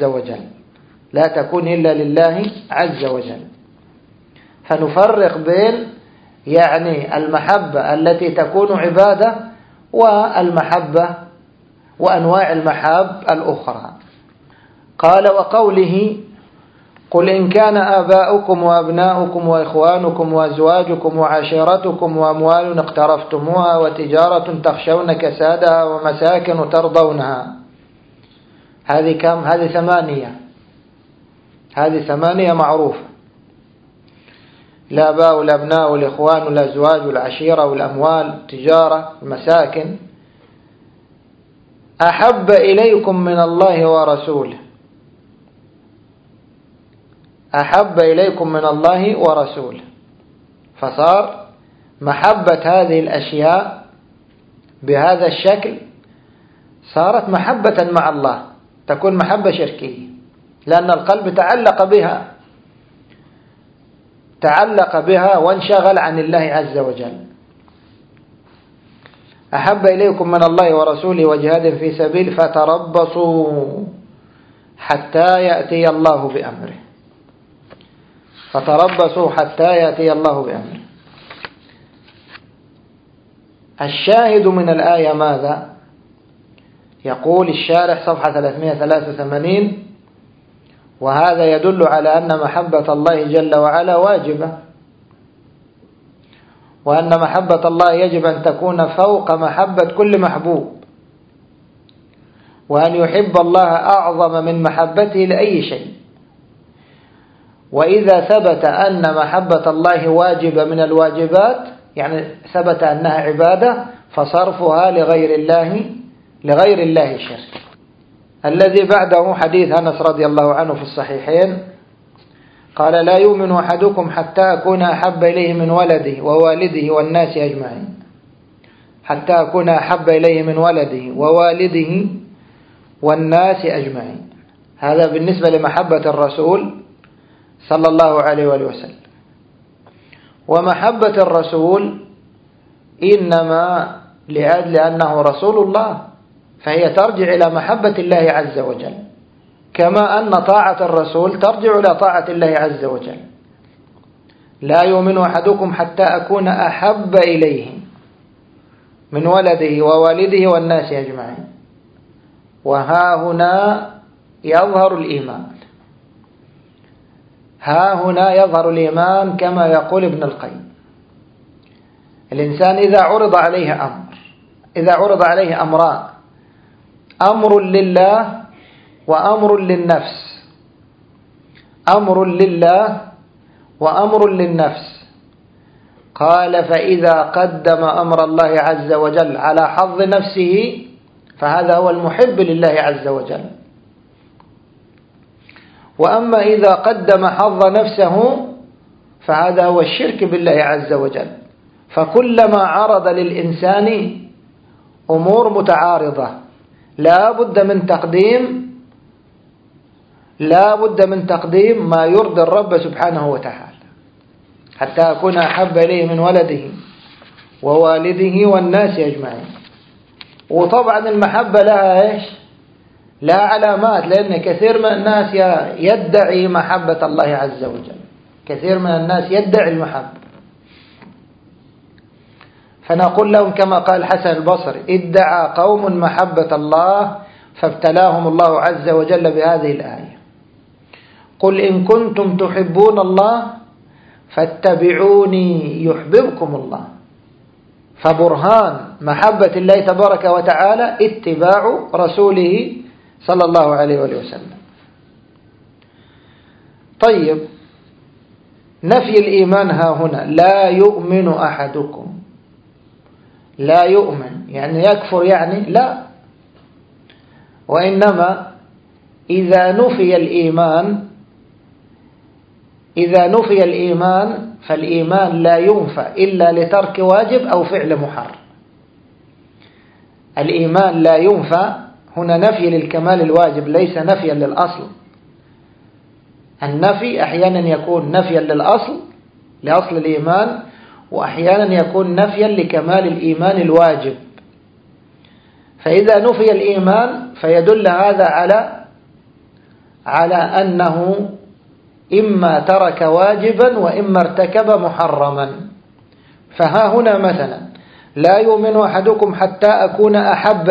عز وجل. فنفرق بين المحبة التي تكون عبادة وأنواع المحاب الأخرى. قال: وقوله: قل إن كان آباؤكم وأبناؤكم وإخوانكم وأزواجكم وعشيرتكم وأموال اقترفتموها وتجارة تخشون كسادها ومساكن ترضونها. هذه كم؟ هذه ثمانية معروفة: الآباء والأبناء والإخوان والأزواج والعشيرة والأموال والتجارة والمساكن. أحب إليكم من الله ورسوله. فصار محبة هذه الأشياء بهذا الشكل صارت محبة مع الله، تكون محبة شركية، لأن القلب تعلق بها وانشغل عن الله عز وجل. أحب إليكم من الله ورسوله وجهاد في سبيل فتربصوا حتى يأتي الله بأمره. الشاهد من الآية ماذا؟ يقول الشارح صفحة 383: وهذا يدل على أن محبة الله جل وعلا واجبة، وأن محبة الله يجب أن تكون فوق محبة كل محبوب، وأن يحب الله أعظم من محبته لأي شيء. وإذا ثبت أن محبة الله واجبة من الواجبات، يعني ثبت أنها عبادة، فصرفها لغير الله شرك. الذي بعده حديث أنس رضي الله عنه في الصحيحين قال: لا يؤمن أحدكم حتى أكون أحب إليه من ولده ووالده والناس أجمعين. حتى أكون أحب إليه من ولده ووالده والناس أجمعين. هذا بالنسبة لمحبة الرسول صلى الله عليه وآله وسلم. ومحبة الرسول إنما لأجل أنه رسول الله، فهي ترجع إلى محبة الله عز وجل، كما أن طاعة الرسول ترجع إلى طاعة الله عز وجل. لا يؤمن أحدكم حتى أكون أحب إليه من ولده ووالده والناس أجمعين. وها هنا يظهر الإيمان، ها هنا يظهر الإيمان كما يقول ابن القيم. الإنسان إذا عرض عليه أمران، أمر لله وأمر للنفس، أمر لله وأمر للنفس، قال فإذا قدم أمر الله عز وجل على حظ نفسه فهذا هو المحب لله عز وجل. وأما إذا قدم حظ نفسه فهذا هو الشرك بالله عز وجل. فكلما عرض للإنسان أمور متعارضة لا بد من تقديم ما يرضي الرب سبحانه وتعالى، حتى أكون أحب إليه من ولده ووالده والناس أجمعين. وطبعا المحبة لها علامات، لأن كثير من الناس يدعي محبة الله عز وجل، كثير من الناس يدعي المحبة. فنقول لهم كما قال الحسن البصري: ادعى قوم محبة الله فابتلاهم الله عز وجل بهذه الآية: قل إن كنتم تحبون الله فاتبعوني يحببكم الله. فبرهان محبة الله تبارك وتعالى اتباع رسوله صلى الله عليه وآله وسلم. طيب، نفي الإيمان ها هنا: لا يؤمن أحدكم. لا يؤمن يعني يكفر، يعني لا، وإنما إذا نفي الإيمان فالإيمان لا ينفى إلا لترك واجب أو فعل محرم. الإيمان لا ينفى هنا نفي للكمال الواجب، ليس نفيا للأصل. النفي أحيانا يكون نفيا لأصل الإيمان، وأحيانا يكون نفيا لكمال الإيمان الواجب. فإذا نفي الإيمان فيدل هذا على أنه إما ترك واجبا وإما ارتكب محرما. فها هنا مثلا: لا يؤمن أحدكم حتى أكون أحب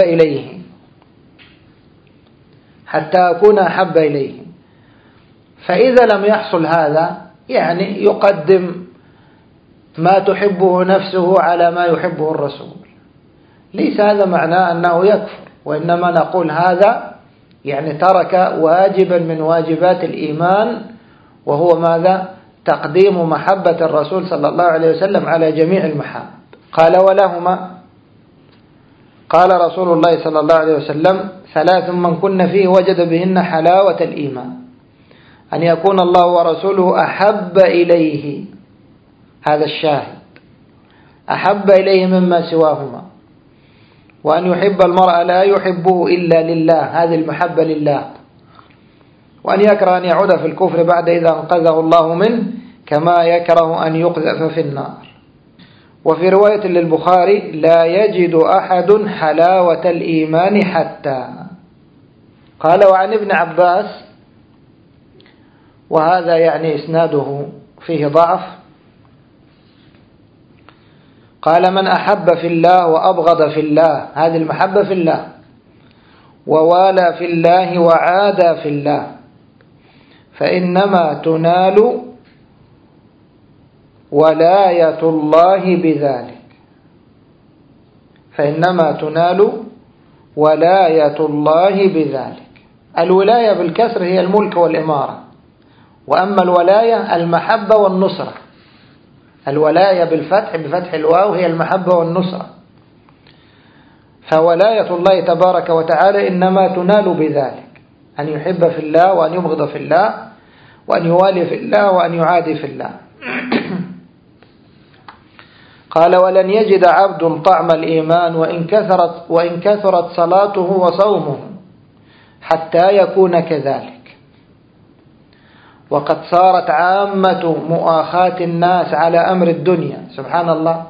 إليه. فإذا لم يحصل هذا، يعني يقدم ما تحبه نفسه على ما يحبه الرسول، ليس هذا معناه أنه يكفر، وإنما نقول هذا يعني ترك واجبا من واجبات الإيمان، وهو ماذا؟ تقديم محبة الرسول صلى الله عليه وسلم على جميع المحاب. قال: ولهما، قال رسول الله صلى الله عليه وسلم: 3 من كن فيه وجد بهن حلاوة الإيمان: أن يكون الله ورسوله أحب إليه، هذا الشاهد، أحب إليه مما سواهما، وأن يحب المرء لا يحبه إلا لله، هذه المحبة لله، وأن يكره أن يعود في الكفر بعد إذا أنقذه الله منه، كما يكره أن يقذف في النار. وفي رواية للبخاري: لا يجد أحد حلاوة الإيمان حتى. قال: وعن ابن عباس، وهذا يعني إسناده فيه ضعف، قال: من أحب في الله وأبغض في الله، هذه المحبة في الله، ووالى في الله وعادى في الله، فإنما تنال ولاية الله بذلك. الولاية بالكسر هي الملك والإمارة، وأما الولاية المحبة والنصرة. الولاية بالفتح بفتح الواو هي المحبة والنصرة. فولاية الله تبارك وتعالى إنما تنال بذلك: أن يحب في الله وأن يبغض في الله، وأن يوالي في الله وأن يعادي في الله. قال: ولن يجد عبد طعم الإيمان وإن كثرت صلاته وصومه حتى يكون كذلك. وقد صارت عامة مؤاخاة الناس على أمر الدنيا، سبحان الله،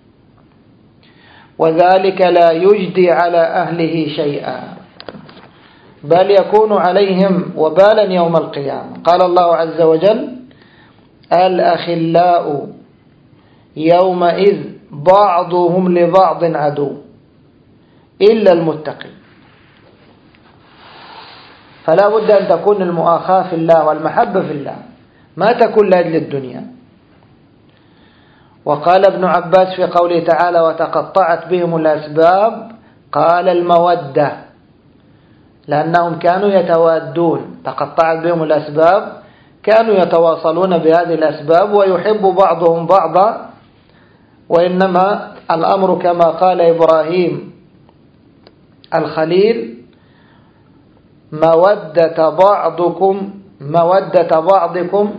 وذلك لا يجدي على أهله شيئا بل يكون عليهم وبالا يوم القيامة. قال الله عز وجل: الأخلاء يومئذ بعضهم لبعض عدو إلا المتقين. فلا بد أن تكون المؤاخاة في الله والمحبة في الله، ما تكون لأجل الدنيا. وقال ابن عباس في قوله تعالى: وتقطعت بهم الأسباب، قال المودة، لأنهم كانوا يتوادون. تقطعت بهم الأسباب، كانوا يتواصلون بهذه الأسباب ويحب بعضهم بعضا. وإنما الأمر كما قال إبراهيم الخليل: مودة بعضكم،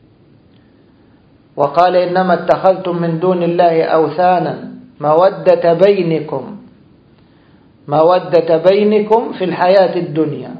وقال: إنما اتخذتم من دون الله أوثانا مودة بينكم في الحياة الدنيا،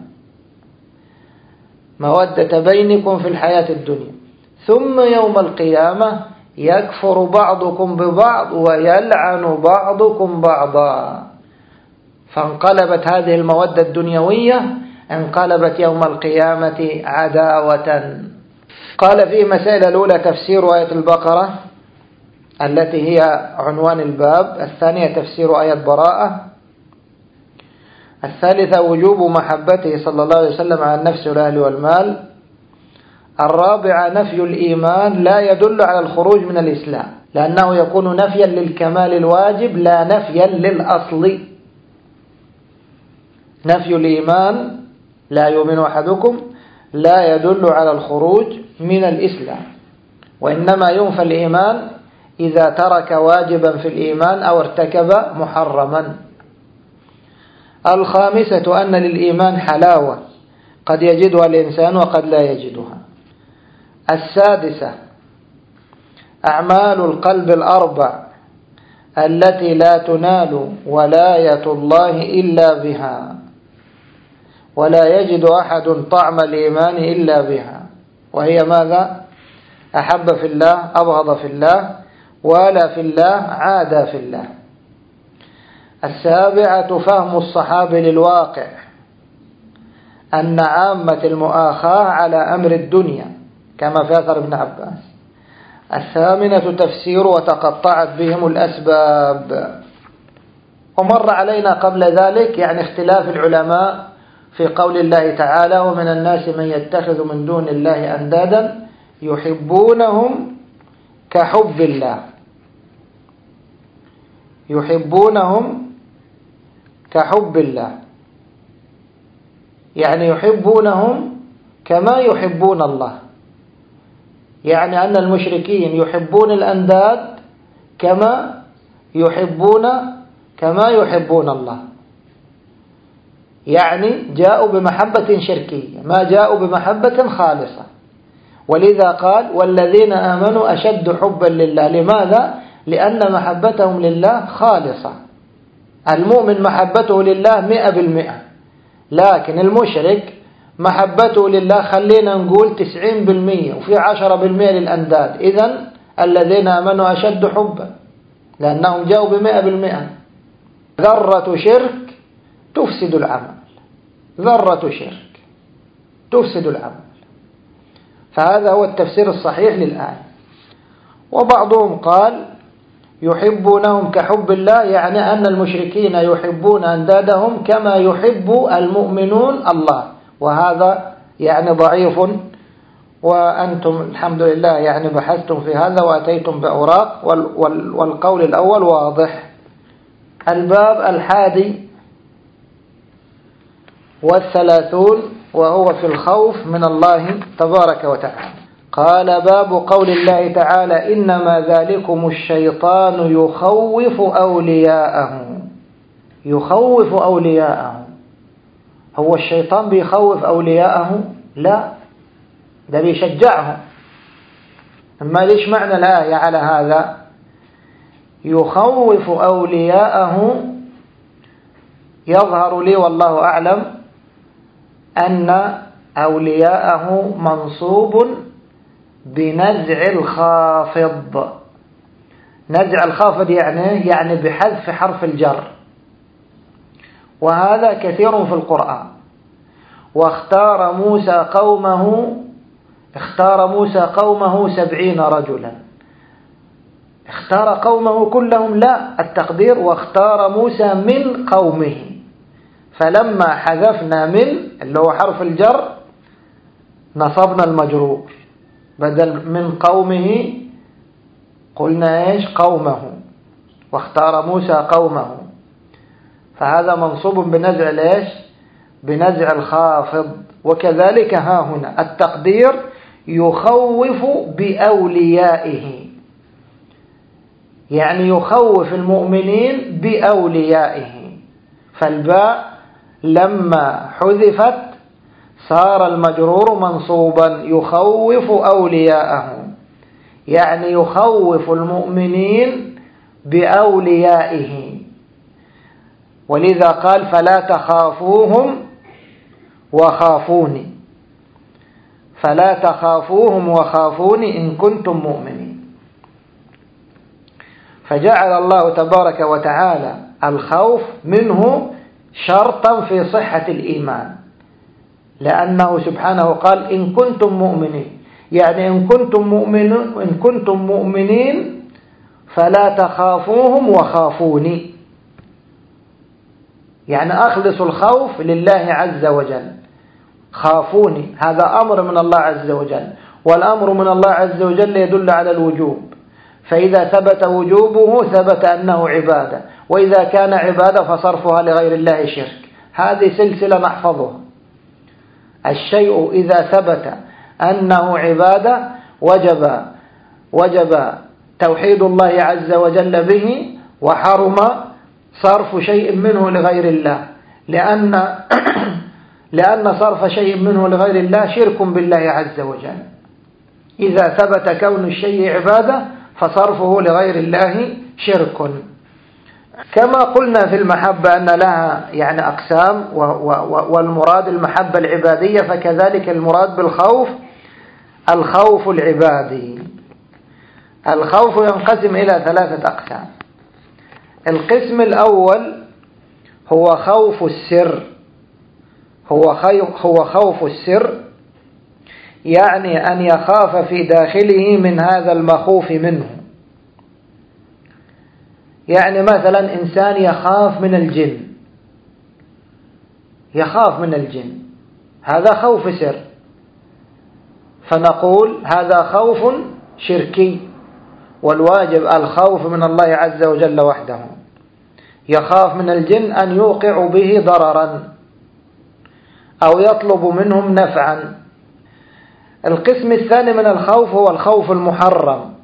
مودة بينكم في الحياة الدنيا، ثم يوم القيامة يكفر بعضكم ببعض ويلعن بعضكم بعضا. فانقلبت هذه المودة الدنيوية، انقلبت يوم القيامة عداوة. قال في مسائل الأولى تفسير آية البقرة التي هي عنوان الباب، الثانية تفسير آية براءة، الثالثة وجوب محبته صلى الله عليه وسلم على النفس والأهل والمال، الرابعة نفي الإيمان لا يدل على الخروج من الإسلام، لأنه يكون نفيا للكمال الواجب لا نفيا للأصل. نفي الإيمان لا يؤمن أحدكم لا يدل على الخروج من الإسلام، وإنما ينفى الإيمان إذا ترك واجبا في الإيمان أو ارتكب محرما. الخامسة أن للإيمان حلاوة قد يجدها الإنسان وقد لا يجدها. السادسة أعمال القلب الأربع التي لا تنال ولاية الله إلا بها، ولا يجد أحد طعم الإيمان إلا بها، وهي ماذا؟ أحب في الله، أبغض في الله، ولا في الله، عادى في الله. السابعة فهم الصحابة للواقع، أن عامة المؤاخاة على أمر الدنيا كما في أثر ابن عباس. الثامنة تفسير وتقطعت بهم الأسباب. ومر علينا قبل ذلك يعني اختلاف العلماء في قول الله تعالى: ومن الناس من يتخذ من دون الله أندادا يحبونهم كحب الله، يحبونهم كحب الله، يعني يحبونهم كما يحبون الله، يعني أن المشركين يحبون الأنداد كما يحبون الله، يعني جاءوا بمحبة شركية، ما جاءوا بمحبة خالصة. ولذا قال: والذين آمنوا أشد حبا لله. لماذا؟ لأن محبتهم لله خالصة. المؤمن محبته لله 100%، لكن المشرك محبته لله خلينا نقول 90%، وفي 10% للأنداد. إذن الذين آمنوا أشد حبا لأنهم جاءوا ب100%. ذرة شرك تفسد العمل، ذرة شرك تفسد العمل. فهذا هو التفسير الصحيح للآية. وبعضهم قال: يحبونهم كحب الله، يعني أن المشركين يحبون أندادهم كما يحب المؤمنون الله، وهذا يعني ضعيف. وأنتم الحمد لله يعني بحثتم في هذا وأتيتم بأوراق، والقول الأول واضح. الباب 31 وهو في الخوف من الله تبارك وتعالى. قال: باب قول الله تعالى: إنما ذلكم الشيطان يخوف أولياءه. يخوف أولياءه، هو الشيطان بيخوف أولياءه؟ لا، ده بيشجعهم. أما ليش معنى الآية على هذا؟ يخوف أولياءه، يظهر لي والله أعلم أن أولياءه منصوب بنزع الخافض. نزع الخافض يعني بحذف حرف الجر، وهذا كثير في القرآن. واختار موسى قومه 70 رجلا. اختار قومه كلهم؟ لا، التقدير واختار موسى من قومه. فلما حذفنا من اللي هو حرف الجر نصبنا المجرور، بدل من قومه قلنا ايش؟ قومه. واختار موسى قومه، فهذا منصوب بنزع الايش؟ بنزع الخافض. وكذلك ها هنا التقدير يخوف بأوليائه، يعني يخوف المؤمنين بأوليائه. فالباء لما حذفت صار المجرور منصوبا، يخوف أولياءه، يعني يخوف المؤمنين بأوليائه. ولذا قال فلا تخافوهم وخافوني، فلا تخافوهم وخافوني إن كنتم مؤمنين. فجعل الله تبارك وتعالى الخوف منه شرطا في صحة الإيمان، لأنه سبحانه قال إن كنتم مؤمنين، يعني إن كنتم مؤمنين فلا تخافوهم وخافوني، يعني أخلصوا الخوف لله عز وجل. خافوني هذا أمر من الله عز وجل، والأمر من الله عز وجل يدل على الوجوب، فإذا ثبت وجوبه ثبت أنه عبادة، وإذا كان عبادة فصرفها لغير الله شرك. هذه سلسلة نحفظها. الشيء إذا ثبت أنه عبادة وجب توحيد الله عز وجل به، وحرم صرف شيء منه لغير الله، لأن صرف شيء منه لغير الله شرك بالله عز وجل. إذا ثبت كون الشيء عبادة فصرفه لغير الله شرك. كما قلنا في المحبة أن لها يعني أقسام، والمراد المحبة العبادية، فكذلك المراد بالخوف الخوف العبادي. الخوف ينقسم إلى 3 أقسام. القسم الأول هو خوف السر. هو خوف السر، يعني أن يخاف في داخله من هذا المخوف منه. يعني مثلا إنسان يخاف من الجن، هذا خوف سر، فنقول هذا خوف شركي، والواجب الخوف من الله عز وجل وحده. يخاف من الجن أن يوقع به ضررا أو يطلب منهم نفعا. القسم الثاني من الخوف هو الخوف المحرم،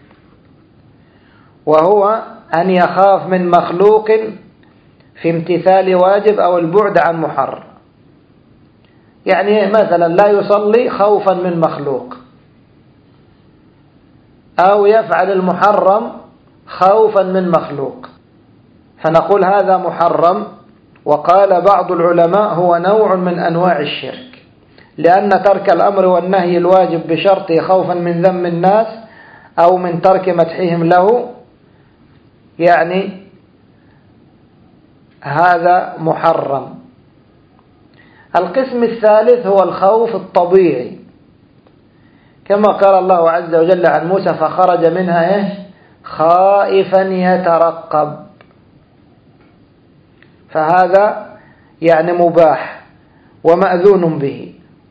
وهو أن يخاف من مخلوق في امتثال واجب أو البعد عن محرم. يعني مثلا لا يصلي خوفا من مخلوق، أو يفعل المحرم خوفا من مخلوق، فنقول هذا محرم. وقال بعض العلماء هو نوع من أنواع الشرك، لأن ترك الأمر والنهي الواجب بشرط خوفا من ذم الناس أو من ترك مدحهم له، يعني هذا محرم. القسم الثالث هو الخوف الطبيعي، كما قال الله عز وجل عن موسى فخرج منها خائفا يترقب، فهذا يعني مباح ومأذون به.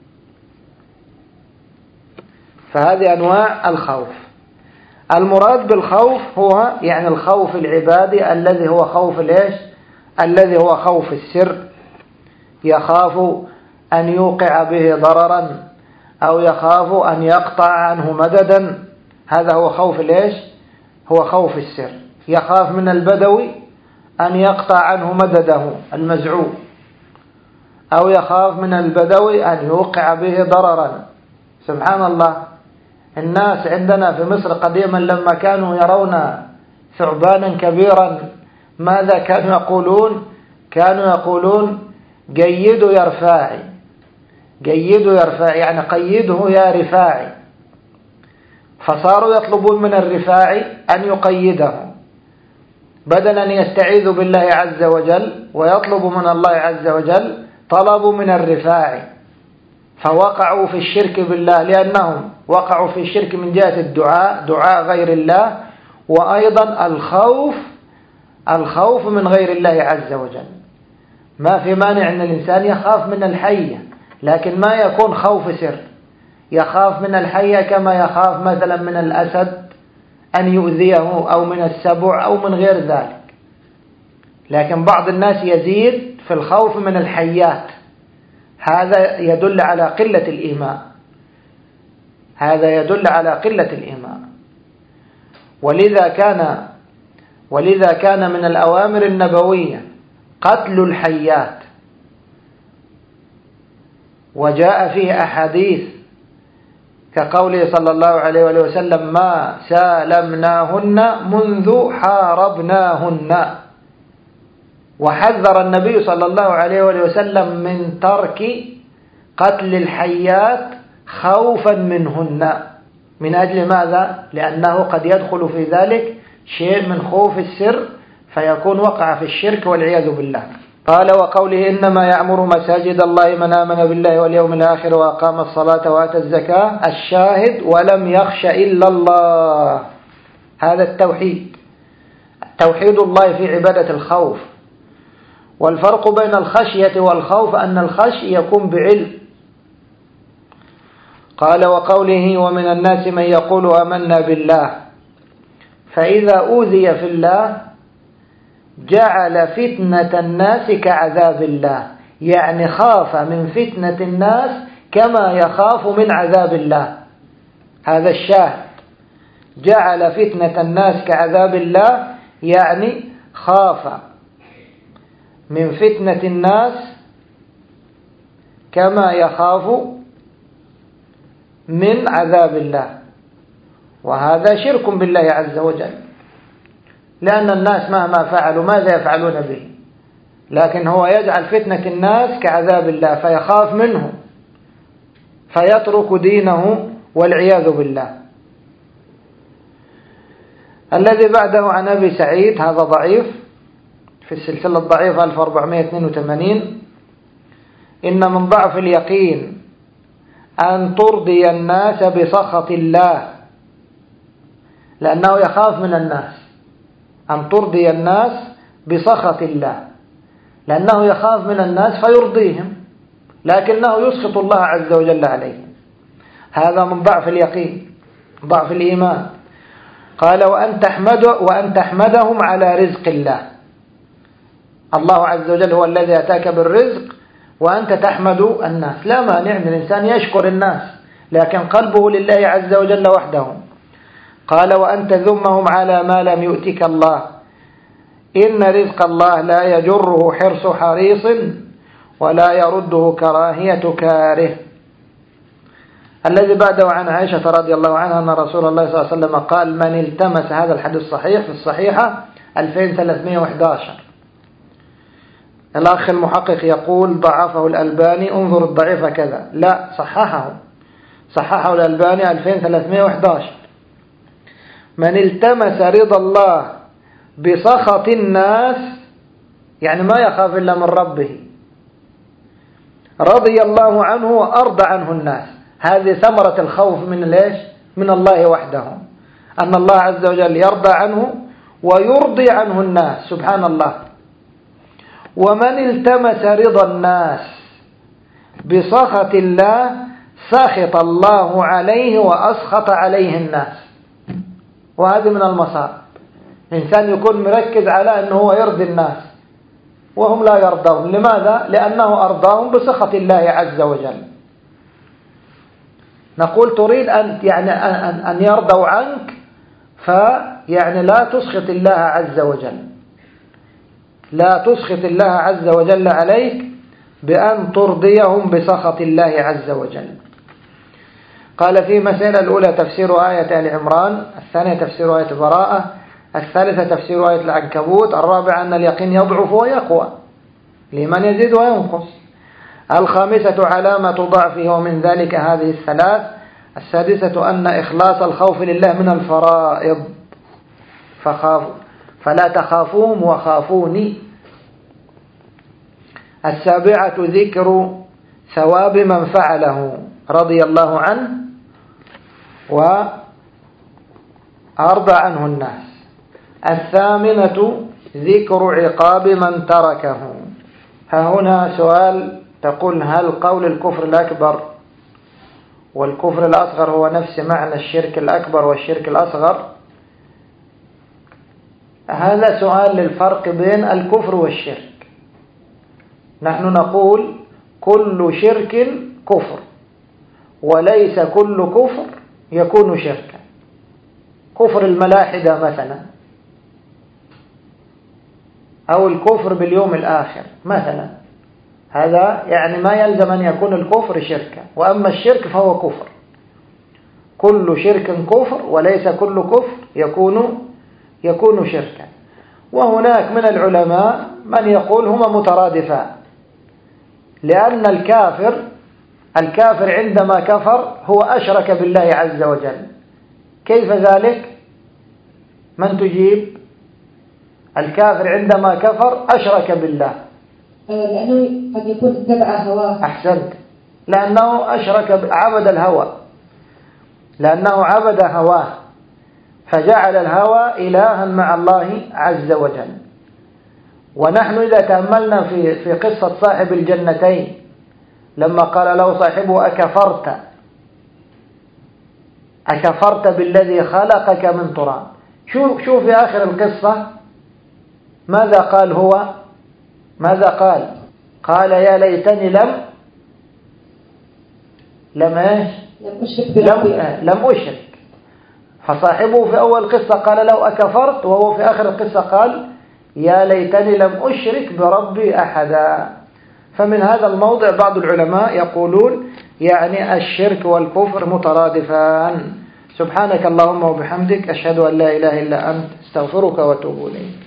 فهذه أنواع الخوف. المراد بالخوف هو يعني الخوف العبادي الذي هو خوف الذي هو خوف السر، يخاف أن يوقع به ضررا أو يخاف أن يقطع عنه مددا. هذا هو خوف هو خوف السر. يخاف من البدوي أن يقطع عنه مدده المزعوم، أو يخاف من البدوي أن يوقع به ضررا. سبحان الله، الناس عندنا في مصر قديما لما كانوا يرون ثعبانا كبيرا ماذا كانوا يقولون؟ كانوا يقولون جيد يرفاعي، قيده يا رفاعي، يعني قيده يا رفاعي. فصاروا يطلبون من الرفاعي أن يقيده، بدل أن يستعيذوا بالله عز وجل ويطلبوا من الله عز وجل، طلبوا من الرفاعي، فوقعوا في الشرك بالله، لأنهم وقعوا في الشرك من جهة الدعاء، دعاء غير الله، وأيضا الخوف من غير الله عز وجل. ما في مانع أن الإنسان يخاف من الحية، لكن ما يكون خوف سر، يخاف من الحية كما يخاف مثلا من الأسد أن يؤذيه أو من السبع أو من غير ذلك. لكن بعض الناس يزيد في الخوف من الحيات، هذا يدل على قلة الإيمان، هذا يدل على قلة الإيمان. ولذا كان من الأوامر النبوية قتل الحيات، وجاء فيه أحاديث كقوله صلى الله عليه وسلم: ما سالمناهن منذ حاربناهن. وحذر النبي صلى الله عليه وسلم من ترك قتل الحيات خوفا منهن. من أجل ماذا؟ لأنه قد يدخل في ذلك شيء من خوف السر، فيكون وقع في الشرك والعياذ بالله. قال: وقوله: إنما يعمر مساجد الله من آمن بالله واليوم الآخر وأقام الصلاة وآتى الزكاة. الشاهد: ولم يخش إلا الله. هذا التوحيد، توحيد الله في عبادة الخوف. والفرق بين الخشية والخوف أن الخشي يكون بعلم. قال: وقوله: ومن الناس من يقول آمنا بالله، فإذا أوذي في الله جعل فتنة الناس كعذاب الله، يعني خاف من فتنة الناس كما يخاف من عذاب الله. هذا الشاهد، جعل فتنة الناس كعذاب الله، يعني خاف من فتنة الناس كما يخاف من عذاب الله. وهذا شرك بالله عز وجل، لأن الناس مهما فعلوا ماذا يفعلون به؟ لكن هو يجعل فتنة الناس كعذاب الله، فيخاف منه فيترك دينه والعياذ بالله. الذي بعده عن أبي سعيد، هذا ضعيف في السلسلة الضعيفة 1482: إن من ضعف اليقين أن ترضي الناس بسخط الله، لأنه يخاف من الناس، أن ترضي الناس بسخط الله، لأنه يخاف من الناس فيرضيهم، لكنه يسخط الله عز وجل عليهم. هذا من ضعف اليقين، ضعف الإيمان. قال: وأن تحمدهم على رزق الله. الله عز وجل هو الذي أتاك بالرزق، وأنت تحمد الناس. لا مانع من الإنسان يشكر الناس، لكن قلبه لله عز وجل وحده. قال: وأن تذمهم على ما لم يؤتك الله، إن رزق الله لا يجره حرص حريص ولا يرده كراهية كاره. الذي بعده عن عائشة رضي الله عنها أن رسول الله صلى الله عليه وسلم قال: من التمس، هذا الحديث صحيح في الصحيحة 2311. الأخ المحقق يقول: ضعفه الألباني، انظر الضعيف كذا. لا، صححه الألباني 2311. من التمس رضا الله بسخط الناس، يعني ما يخاف إلا من ربه، رضي الله عنه وأرضى عنه الناس. هذه ثمرة الخوف من ليش؟ من الله وحده، أن الله عز وجل يرضى عنه ويرضي عنه الناس، سبحان الله. ومن التمس رضا الناس بسخط الله سخط الله عليه وأسخط عليه الناس. وهذه من المصائب، إنسان يكون مركز على أنه هو يرضي الناس وهم لا يرضون. لماذا؟ لأنه أرضاهم بسخط الله عز وجل. نقول: تريد أن يرضوا عنك، فيعني لا تسخط الله عز وجل، لا تسخط الله عز وجل عليك بأن ترضيهم بسخط الله عز وجل. قال: في مسألة الأولى تفسير آية آل عمران، الثانية تفسير آية براءة، الثالثة تفسير آية العنكبوت، الرابعة أن اليقين يضعف ويقوى، الإيمان يزيد وينقص. الخامسة علامة ضعفه ومن ذلك هذه الثلاث. السادسة أن إخلاص الخوف لله من الفرائض، فلا تخافوهم وخافوني. السابعة ذكر ثواب من فعله رضي الله عنه وأرضى عنه الناس. الثامنة ذكر عقاب من تركه. ها هنا سؤال، تقول هل قول الكفر الأكبر والكفر الأصغر هو نفس معنى الشرك الأكبر والشرك الأصغر؟ هذا سؤال للفرق بين الكفر والشرك. نحن نقول كل شرك كفر، وليس كل كفر يكون شركا. كفر الملاحدة مثلا، أو الكفر باليوم الآخر مثلا، هذا يعني ما يلزم أن يكون الكفر شركا. وأما الشرك فهو كفر، كل شرك كفر وليس كل كفر يكون شركا. وهناك من العلماء من يقول هما مترادفان، لأن الكافر عندما كفر هو أشرك بالله عز وجل. كيف ذلك؟ من تجيب؟ الكافر عندما كفر أشرك بالله، لأنه قد يكون اتبع هواه. أحسنت، لأنه عبد الهوى، لأنه عبد هواه فجعل الهوى إلها مع الله عز وجل. ونحن إذا تأملنا في قصة صاحب الجنتين لما قال له صاحبه أكفرت بالذي خلقك من تراب. شوف في آخر القصة ماذا قال هو؟ ماذا قال؟ قال يا ليتني لم أشرك. فصاحبه في أول قصة قال له أكفرت، وهو في آخر القصة قال يا ليتني لم أشرك بربي أحدا. فمن هذا الموضع بعض العلماء يقولون يعني الشرك والكفر مترادفان. سبحانك اللهم وبحمدك، أشهد أن لا إله إلا أنت، استغفرك واتوب إليك.